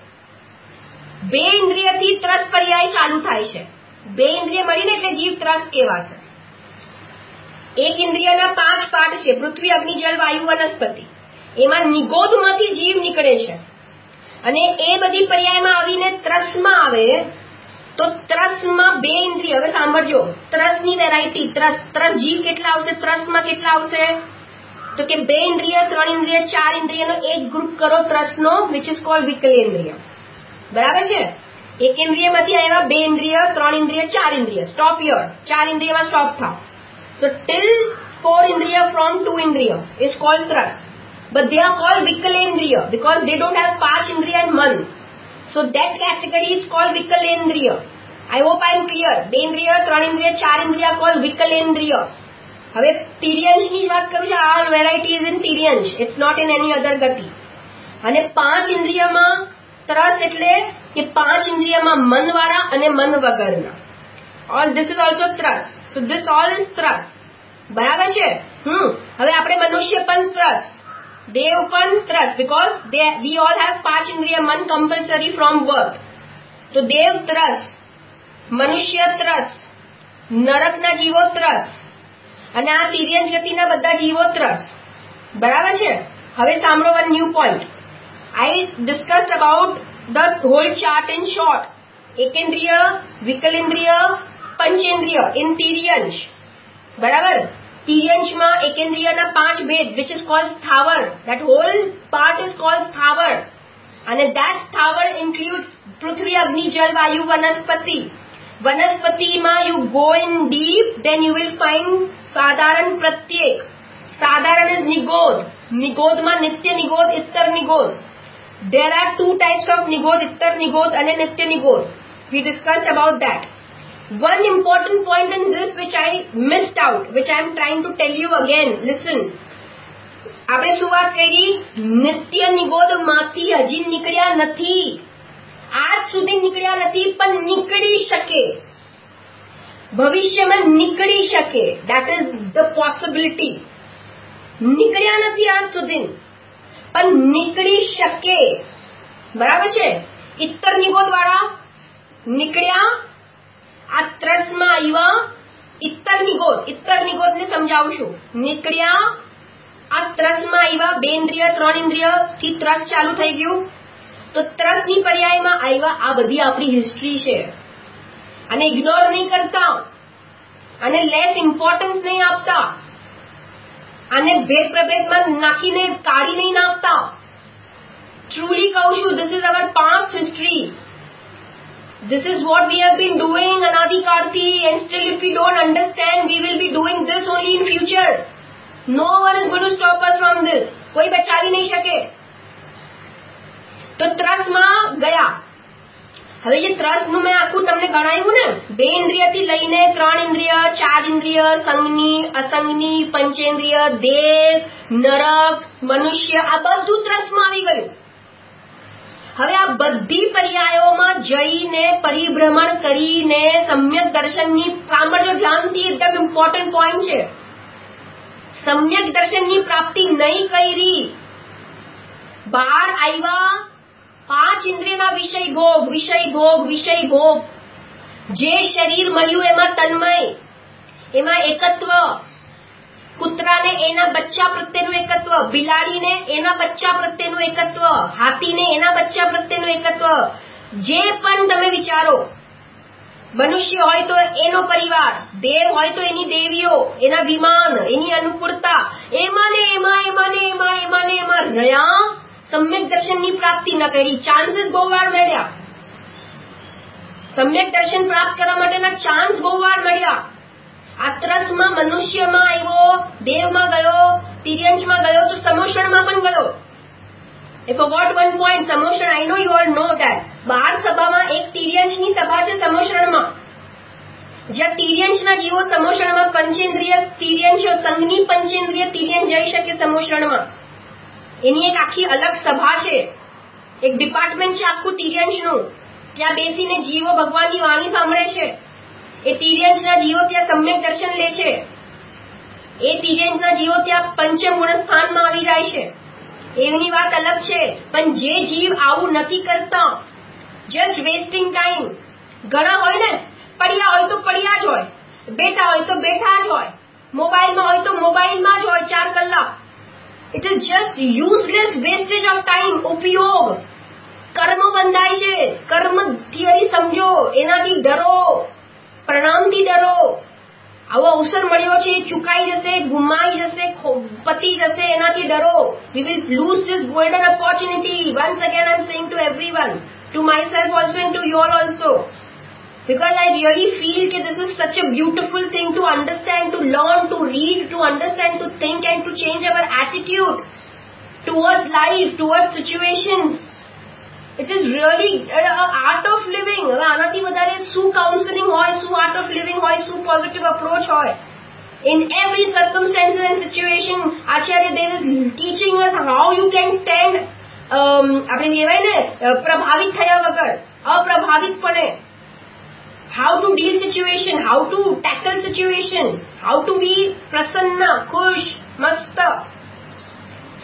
2 ઇન્દ્રિયથી ત્રસ પર્યાય ચાલુ થાય છે. 2 ઇન્દ્રિય મળીને એટલે જીવ ત્રસ કહેવાશે. એક ઇન્દ્રિયના 5 પાર્ટ છે, પૃથ્વી, અગ્નિ, જલ, વાયુ, વનસ્પતિ. એમાં નિગોદમાંથી જીવ નીકળે છે અને એ બધી પર્યાયમાં આવીને ત્રસમાં આવે. તો ત્રસમાં 2 ઇન્દ્રિય. હવે સાંભળજો, ત્રસની વેરાયટી. ત્રસ જીવ કેટલા આવશે? ત્રસમાં કેટલા આવશે? તો કે 2 ઇન્દ્રિય 3 ઇન્દ્રિય 4 ઇન્દ્રિયનો એક ગ્રુપ કરો ત્રસનો, વિચ ઇઝ કોલ્ડ વિકલેન્દ્રિય. બરાબર છે? એક ઇન્દ્રિયમાંથી આવ્યા 2 ઇન્દ્રિય 3 ઇન્દ્રિય 4 ઇન્દ્રિય. Stop here. 4 ઇન્દ્રિયમાં સ્ટોપ થાવ. સો ટિલ 4 ઇન્દ્રિય from 2 ઇન્દ્રિય is called tras, but they are called vikalendriya because they don't have 5 indriya and man. So that category is called vikalendriya. I hope I am clear. 2 ઇન્દ્રિય 3 ઇન્દ્રિય 4 ઇન્દ્રિય called vikalendriya. હવે તિર્યંશની વાત કરું છું. all varieties in તિર્યંશ, it's not in any other gati. અને 5 ઇન્દ્રિયમાં ત્રસ એટલે કે 5 ઇન્દ્રિયમાં મન વાળા અને મન વગરના. all this is also tras. So this all is tras. બરાબર છે? હવે આપણે મનુષ્ય પણ ત્રસ. देव पण त्रस, बिकॉज वी ऑल हैव 5 इंद्रिय मन कंपल्सरी फ्रॉम बर्थ. तो देव ત્રસ, મનુષ્ય ત્રસ, નરકના જીવો ત્રસ અને આ તિર્યંજ ગતિના બધા જીવો ત્રસ. બરાબર છે? હવે સાંભળો one new point. I discussed about the whole chart in short. એકેન્દ્રિય, વિકલેન્દ્રિય, પંચેન્દ્રિય in તિર્યંજ. બરાબર? તિર્યંજમાં એકેન્દ્રિયના 5 ભેદ, which is called સ્થાવર. That whole part is called સ્થાવર. અને that સ્થાવર includes પૃથ્વી, અગ્નિ, જલ, વાયુ, વનસ્પતિ. વનસ્પતિમાં you go in deep, then you will find સાધારણ, પ્રત્યેક. સાધારણ is નિગોદ. નિગોદમાં નિત્ય નિગોદ, ઇત્તર નિગોદ. There are 2 types of નિગોદ, ઇત્તર નિગોદ અને નિત્ય નિગોદ. We discussed about that. One important point in this which I missed out, which I am trying to tell you again. Listen. આપણે શું વાત કરી? નિત્ય નિગોદ માંથી હજી નીકળ્યા નથી. આજ સુધી નીકળ્યા નથી, પણ નીકળી શકે. ભવિષ્યમાં નીકળી શકે. That is the possibility. નીકળ્યા નથી આજ સુધી, પણ નીકળી શકે. બરાબર છે? ઇત્તર નિગોદ વાળા નીકળ્યા. આ ત્રસમાં આવ્યા. ઇત્તર નિગોદ ને સમજાવું છું. નીકળ્યા, આ ત્રસમાં આવ્યા. 2 ઇન્દ્રિય 3 ઇન્દ્રિય થી ત્રસ ચાલુ થઈ ગયું. તો ત્રસની પર્યાયમાં આવ્યા. આ બધી આપણી હિસ્ટ્રી છે અને ઇગ્નોર નહીં કરતા અને લેસ ઇમ્પોર્ટન્સ નહીં આપતા અને ભેદ પ્રભેદમાં નાખીને કાઢી નહીં નાખતા. ટ્રુલી કહું છું, this is our past history. This is what we have been doing anadikarti, and still if we don't understand, we will be doing this only in future. No one is going to stop us from this. કોઈ બચાવી નહીં શકે. તો ત્રસમાં ગયા. હવે જે ત્રસનું મેં આખું તમને ગણાવ્યું ને, 2 ઇન્દ્રિયથી લઈને 3 ઇન્દ્રિય, 4 ઇન્દ્રિય, સંજ્ઞી, અસંજ્ઞી, પંચેન્દ્રિય, દેવ, નરક, મનુષ્ય, આ બધું ત્રસમાં આવી ગયું. હવે આ બધી પર્યાયોમાં જઈને પરિભ્રમણ કરીને સમ્યક દર્શનની, સાંભળજો ધ્યાનથી, એકદમ ઇમ્પોર્ટન્ટ પોઈન્ટ છે. સમ્યક દર્શનની પ્રાપ્તિ નહીં કરી, બહાર આવ્યા. 5 ઇન્દ્રિયના વિષય ભોગ. જે શરીર મળ્યું એમાં તન્મય, એમાં એકત્વ. કૂતરાને એના બચ્ચા પ્રત્યેનું એકત્વ, બિલાડીને એના બચ્ચા પ્રત્યેનું એકત્વ, હાથીને એના બચ્ચા પ્રત્યેનું એકત્વ. જે પણ તમે વિચારો, મનુષ્ય હોય તો એનો પરિવાર, દેવ હોય તો એની દેવીઓ, એના વિમાન, એની અનુકૂળતા, એમાં રહ્યા. સમ્યક દર્શનની પ્રાપ્તિ ન કરી. ચાન્સીસ બહુ વાર મળ્યા. સમ્યક દર્શન પ્રાપ્ત કરવા માટેના ચાન્સ બહુ વાર મળ્યા. આ ત્રસમાં મનુષ્યમાં આવ્યો, દેવમાં ગયો, તિર્યંજમાં ગયો, તો સમોષણમાં પણ ગયો. I forgot one point. સમોષણ, I know you all know that. 12 સભામાં એક તિર્યંજની સભા છે સમોષણમાં. જ્યાં તિર્યંજના જીવો સમોષણમાં, પંચેન્દ્રિય તિર્યંજ, સંજ્ઞી પંચેન્દ્રિય તિર્યંજ જઈ શકે સમોષણમાં. એની એક આખી અલગ સભા છે, એક ડિપાર્ટમેન્ટ છે આખું તિર્યંજનું. ત્યાં બેસીને જીવો ભગવાનની વાણી સાંભળે છે. એ તિર્યંજના જીવો ત્યાં સમ્યક દર્શન લે છે. એ તિર્યંજના જીવો ત્યાં પંચમ ગુણ સ્થાનમાં આવી જાય છે. એની વાત અલગ છે. પણ જે જીવ આવું નથી કરતા, જસ્ટ વેસ્ટિંગ ટાઈમ. ઘણા હોય ને, પડ્યા હોય તો પડ્યા જ હોય, બેઠા હોય તો બેઠા જ હોય, મોબાઈલમાં હોય તો મોબાઈલમાં જ હોય 4 કલાક. It is just useless wastage of time. ઉપયોગ. કર્મ બંધાય છે. કર્મ થિયરી સમજો, એનાથી ડરો, પ્રણામથી ડરો. આવો અવસર મળ્યો છે, ચૂકાઈ જશે, ગુમાઈ જશે, પતી જશે, એનાથી ડરો. We will lose this golden opportunity. Once again I am saying to everyone, to myself also and to you all also, because I really feel that this is such a beautiful thing to understand, to learn, to read, to understand, to think and to change our attitude towards life, towards situations. It is really an art of living. હવે આનાથી વધારે શું counselling હોય, શું art of living હોય, શું positive approach હોય. In every circumstances and situation, Acharya Dev is teaching us how you can stand, આપણે કહેવાય ને, પ્રભાવિત થયા વગર, અપ્રભાવિતપણે. How to deal situation, how to tackle situation, how to be prasanna, khush, mast.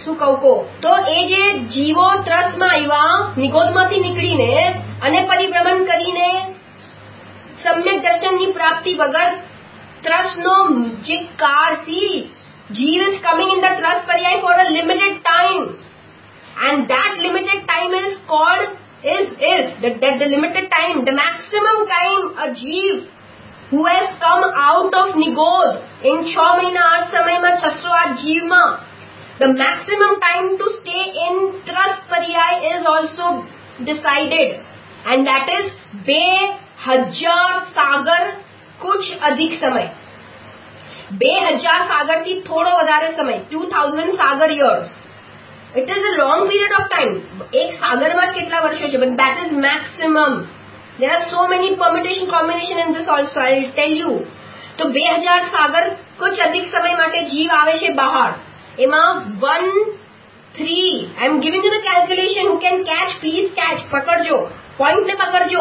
શું કહું તો એ જે જીવો ત્રસમાં આવ્યા નિગોદમાંથી નીકળીને અને પરિભ્રમણ કરીને સમ્યક દર્શનની પ્રાપ્તિ વગર ત્રસનો જે કાળ સી જીવ is coming in the trust pariyai for a limited time, and that limited time is called the limited time, the maximum time a jeev who has come out of nigod in 6 મહિના 8 સમયમાં 608 જીવમાં, the maximum time to stay in trust pariyai is also decided, and that is 2000 સાગર कुछ अधिक समय. 2000 सागर થી થોડો વધારે સમય, 2000 સાગર years. It is a long period of time. એક સાગરમાં કેટલા વર્ષો છે, but that is maximum. There are so many permutation combination in this also, I will tell you. તો 2000 સાગર કુછ અધિક સમય માટે જીવ આવે છે બહાર. એમાં 1-3, I am giving you the calculation. Who can catch, please catch. પકડજો, point ને પકડજો.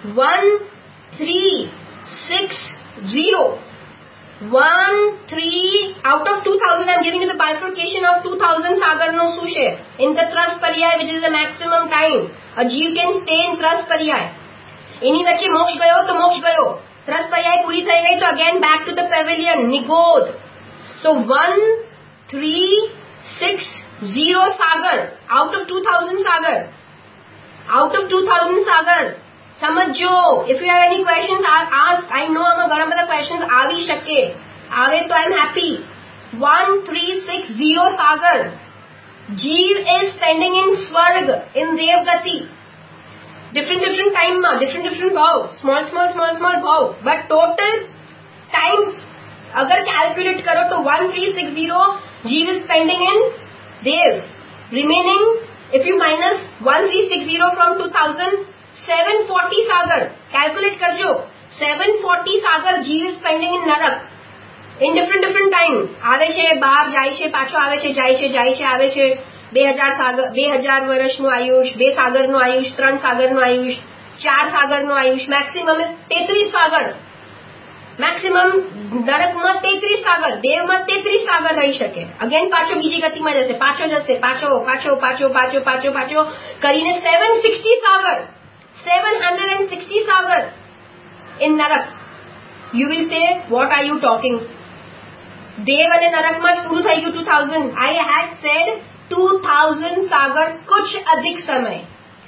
1-3-6-0. 1-3 out of 2000. I am giving you the bifurcation of 2000 sagar no શું છે in the trust pariyai, which is the maximum time a jeev can stay in trust pariyai. એની વચ્ચે મોક્ષ ગયો તો મોક્ષ ગયો, trust pariyai પૂરી થઈ ગઈ તો again back to the pavilion nigod. So 1-3-6-0 sagar out of 2000 sagar. Out of 2000 sagar. સમજો. if you have any questions ask. I know આમાં ઘણા બધા questions આવી શકે, આવે તો I am happy. 1-3-6-0 સાગર જીવ is spending in સ્વર્ગ, in દેવગતિ, different time માં different ભાવ, small ભાવ, but total time અગર calculate કરો તો 1-3-6-0 જીવ is spending in dev. remaining if you minus 1-3-6-0 from 2000, 740 Sagar calculate કરજો. 740 સાગર જીવ is spending in નરક in different time. આવે છે બહાર જાય છે પાછો આવે છે, જાય છે આવે છે. 2000 સાગર, 2000 વર્ષનું આયુષ, 2 સાગરનું આયુષ, 3 સાગરનું આયુષ, 4 સાગરનું આયુષ. મેક્સિમમ 33 સાગર. મેક્સિમમ નરકમાં 33 સાગર, દેવમાં 33 સાગર રહી શકે. અગેન પાછો બીજી ગતિમાં જશે, પાછો કરીને 760 સાગર, 760 sagar in narak. You will say, what are you talking? Dev and narak માં પૂરું થઈ ગયું 2000. I had said 2000 sagar कुछ अधिक समय.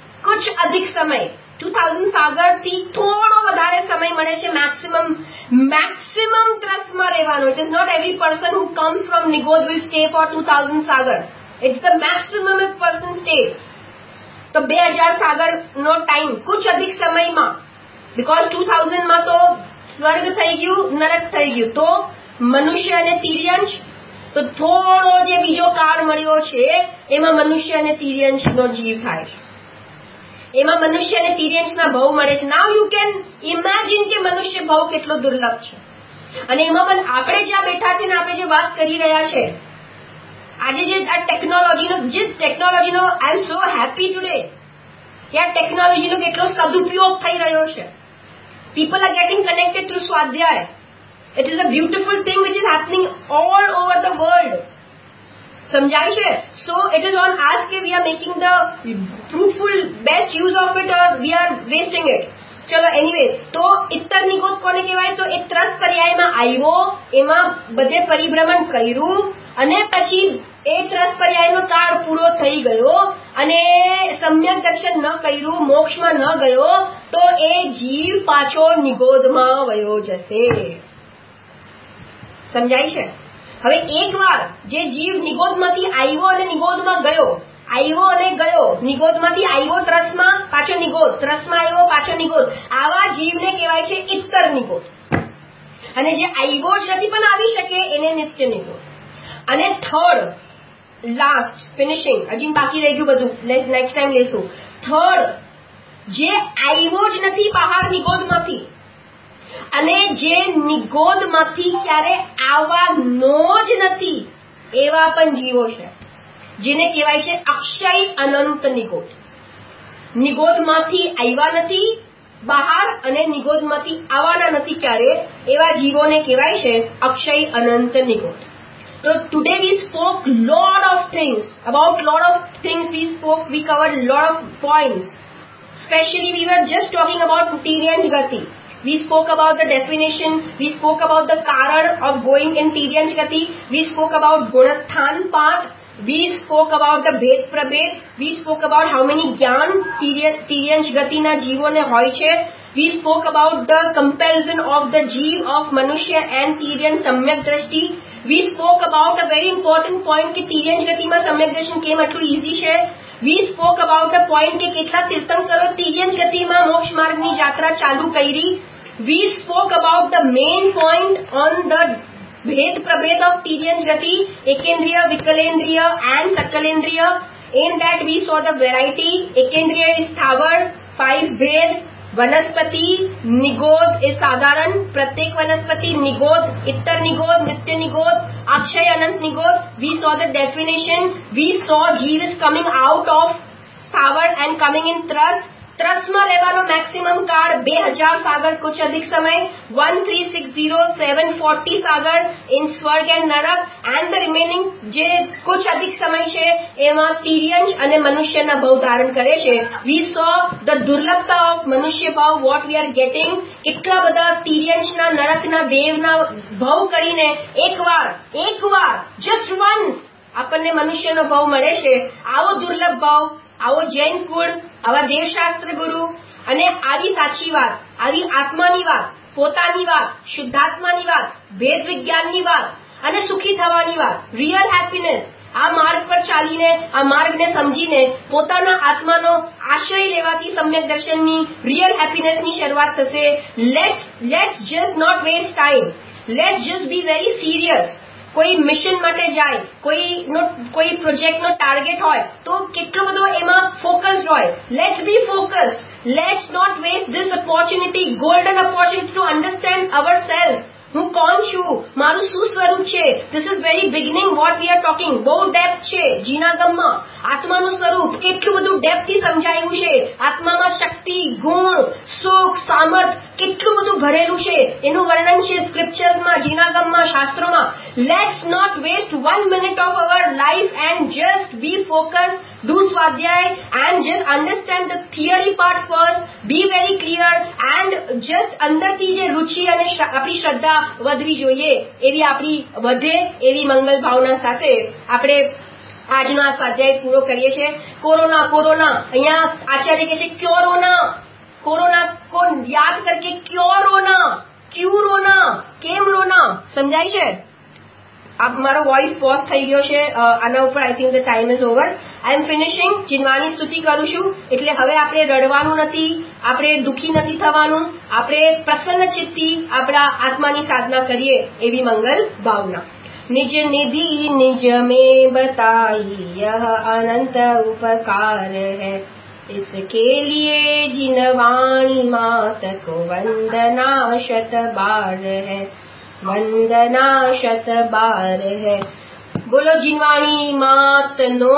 2000 sagar થી થોડો વધારે સમય મળે છે maximum trust માં રહેવાનો. It is not every person who comes from nigod will stay for 2000 sagar. It's the maximum a person stays. તો 2000 સાગર નો ટાઈમ કુછ અધિક સમયમાં, બીકોઝ 2000 માં તો સ્વર્ગ થઈ ગયું, નરક થઈ ગયું, તો મનુષ્ય અને તિર્યંશ, તો થોડો જે બીજો કાળ મળ્યો છે એમાં મનુષ્ય અને તિર્યંશનો જીવ થાય છે. એમાં મનુષ્ય અને તિર્યંશના ભાવ મળે છે. નાઉ યુ કેન ઇમેજિન કે મનુષ્ય ભાવ કેટલો દુર્લભ છે. અને એમાં પણ આપણે જ્યાં બેઠા છે ને આપણે જે વાત કરી રહ્યા છે આજે, જે આ ટેકનોલોજીનો આઈ એમ સો હેપી ટુડે કે આ ટેકનોલોજીનો કેટલો સદુપયોગ થઈ રહ્યો છે. People are getting connected through સ્વાધ્યાય. It is a beautiful thing which is happening all over the world. સમજાય છે? So it is on us કે we are making the fruitful best use of it or we are wasting it. ચલો anyway, તો ઇત્તર નિગોદ કોને કહેવાય? તો એ ત્રસ પર્યાયમાં આવ્યો, એમાં બધે પરિભ્રમણ કર્યું અને પછી એ ત્રસ પર્યાયનો કાળ પૂરો થઈ ગયો અને સમ્યક દર્શન ન કર્યું, મોક્ષમાં ન ગયો, તો એ જીવ પાછો નિગોદમાં વયો જશે. સમજાય છે? હવે એકવાર જે જીવ નિગોદમાંથી આવ્યો અને નિગોદમાં ગયો, નિગોદમાંથી આવ્યો ત્રસમાં, પાછો નિગોદ, ત્રસમાં આવ્યો પાછો નિગોદ, આવા જીવને કહેવાય છે ઇત્તર નિગોદ. અને જે આવ્યો જ નથી પણ આવી શકે એને નિત્ય નિગોદ. અને થર્ડ લાસ્ટ ફિનિશિંગ, હજી બાકી રહી ગયું બધું, નેક્સ્ટ ટાઈમ લેશું. થર્ડ, જે આવ્યો જ નથી બહાર નિગોદમાંથી અને જે નિગોદમાંથી ક્યારે આવવાનો જ નથી એવા પણ જીવો છે જેને કહેવાય છે અક્ષય અનંત નિગોદ. નિગોદમાંથી આવ્યા નથી બહાર અને નિગોદમાંથી આવવાના નથી ક્યારે, એવા જીવોને કહેવાય છે અક્ષય અનંત નિગોદ. So today we spoke lot of things. We covered lot of points. Especially we were just talking about Tiryansh Gati. We spoke about the definition. We spoke about the karan of going in Tiryansh Gati. We spoke about Gunasthan part. We spoke about the Bhed Prabhed. We spoke about how many Gyan Tiryansh Gati na jeevo ne hoy chhe. We spoke about the comparison of the jeev of Manushya and Tiryan Samyak Drashti. We spoke about a very important point कि તિર્યંશ ગતિમાં સમ્યક દર્શન કેમ આટલું easy છે. We spoke about the point કે કેટલા તીર્થંકરો તિર્યંશ ગતિમાં મોક્ષ માર્ગની યાત્રા ચાલુ કરી. We spoke about the main point on the ભેદ પ્રભેદ of તિર્યંશ ગતિ, એકેન્દ્રિય, વિકલેન્દ્રિય and સકલેન્દ્રિય. In that we saw the variety. એકેન્દ્રિય is સ્થાવર, 5 ભેદ. वनस्पति निगोद इज साधारण, प्रत्येक वनस्पति निगोद, इतर निगोद, नित्य निगोद, अक्षय अनंत निगोद. We saw the definition. We saw जीव इज कमिंग आउट ऑफ स्थावर एंड कमिंग इन ट्रस. ટ્રસમાં રહેવાનો મેક્સિમમ કાળ 2000 સાગર કુછ અધિક સમય, 1360740 સાગર ઇન સ્વર્ગ એન્ડ નરક, એન્ડ ધ રિમેનિંગ જે કુછ અધિક સમય છે એમાં તિર્યંશ અને મનુષ્યના ભવ ધારણ કરે છે. વી સો ધ દુર્લભતા ઓફ મનુષ્ય ભાવ, વોટ વી આર ગેટિંગ. કેટલા બધા તિર્યંશના, નરકના, દેવના ભવ કરીને એકવાર જસ્ટ વન્સ આપણને મનુષ્યનો ભવ મળે છે. આવો દુર્લભ ભાવ, આવો જૈન કુળ, આવા દેવશાસ્ત્ર ગુરુ અને આવી સાચી વાત, આવી આત્માની વાત, પોતાની વાત, શુદ્ધાત્માની વાત, ભેદ વિજ્ઞાનની વાત અને સુખી થવાની વાત, રિયલ હેપીનેસ. આ માર્ગ પર ચાલીને, આ માર્ગને સમજીને પોતાના આત્માનો આશ્રય લેવાથી સમ્યક દર્શનની રિયલ હેપીનેસની શરૂઆત થશે. Let's just not waste time. Let's just be very serious. કોઈ મિશન માટે જાય, કોઈ પ્રોજેક્ટનો ટાર્ગેટ હોય તો કેટલો બધો એમાં ફોકસ્ડ હોય. Let's be focused. Let's not waste this opportunity, golden opportunity to understand ourself. હું કોણ છું, મારું શું સ્વરૂપ છે. This is very beginning what we are talking. બહુ ડેપ્થ છે જીનાગમમાં. આત્માનું સ્વરૂપ કેટલું બધું ડેપ્થથી સમજાયું છે. આત્મામાં શક્તિ, ગુણ, સુખ, સામર્થ કેટલું બધું ભરેલું છે. એનું વર્ણન છે સ્ક્રિપ્ચર્સમાં, જીનાગમમાં, શાસ્ત્રોમાં. Let's not waste 1 minute of our life and just be focused, do સ્વાધ્યાય and just understand the theory part first, be very clear and just અંદરથી જે રુચિ અને આપણી શ્રદ્ધા વધવી જોઈએ એવી આપણી વધે એવી મંગલ ભાવના સાથે આપણે આજનો આ સ્વાધ્યાય પૂરો કરીએ છીએ. કોરોના અહીંયા આચાર્ય કહે છે ક્યોરોના. કોરોના કો યાદ કરકે ક્યોરોના, ક્યુ રોના, કેમ રોના. સમજાય છે? મારો વોઇસ પોઝ થઈ ગયો છે આના ઉપર. I think the time is over. I am finishing. જીનવાની સ્તુતિ કરું છું. એટલે હવે આપણે રડવાનું નથી, આપણે દુઃખી નથી થવાનું, આપણે પ્રસન્ન ચિત્તી આપણા આત્માની સાધના કરીએ એવી મંગલ ભાવના. निज निधि निज में बताई यह अनंत उपकार है, इसके लिए जिनवाणी मात को वंदना शत बार है, वंदना शत बार है. बोलो जिनवाणी मात नो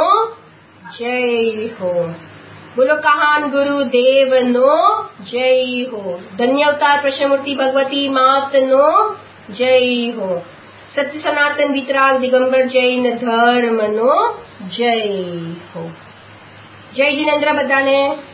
जय हो. बोलो कहान गुरुदेव नो जय हो. धन्यवतार प्रश्नमूर्ति भगवती मात नो जय हो. सत्य सनातन वितराग दिगंबर जैन धर्म नो जय हो. जय जिनेन्द्र बधाने.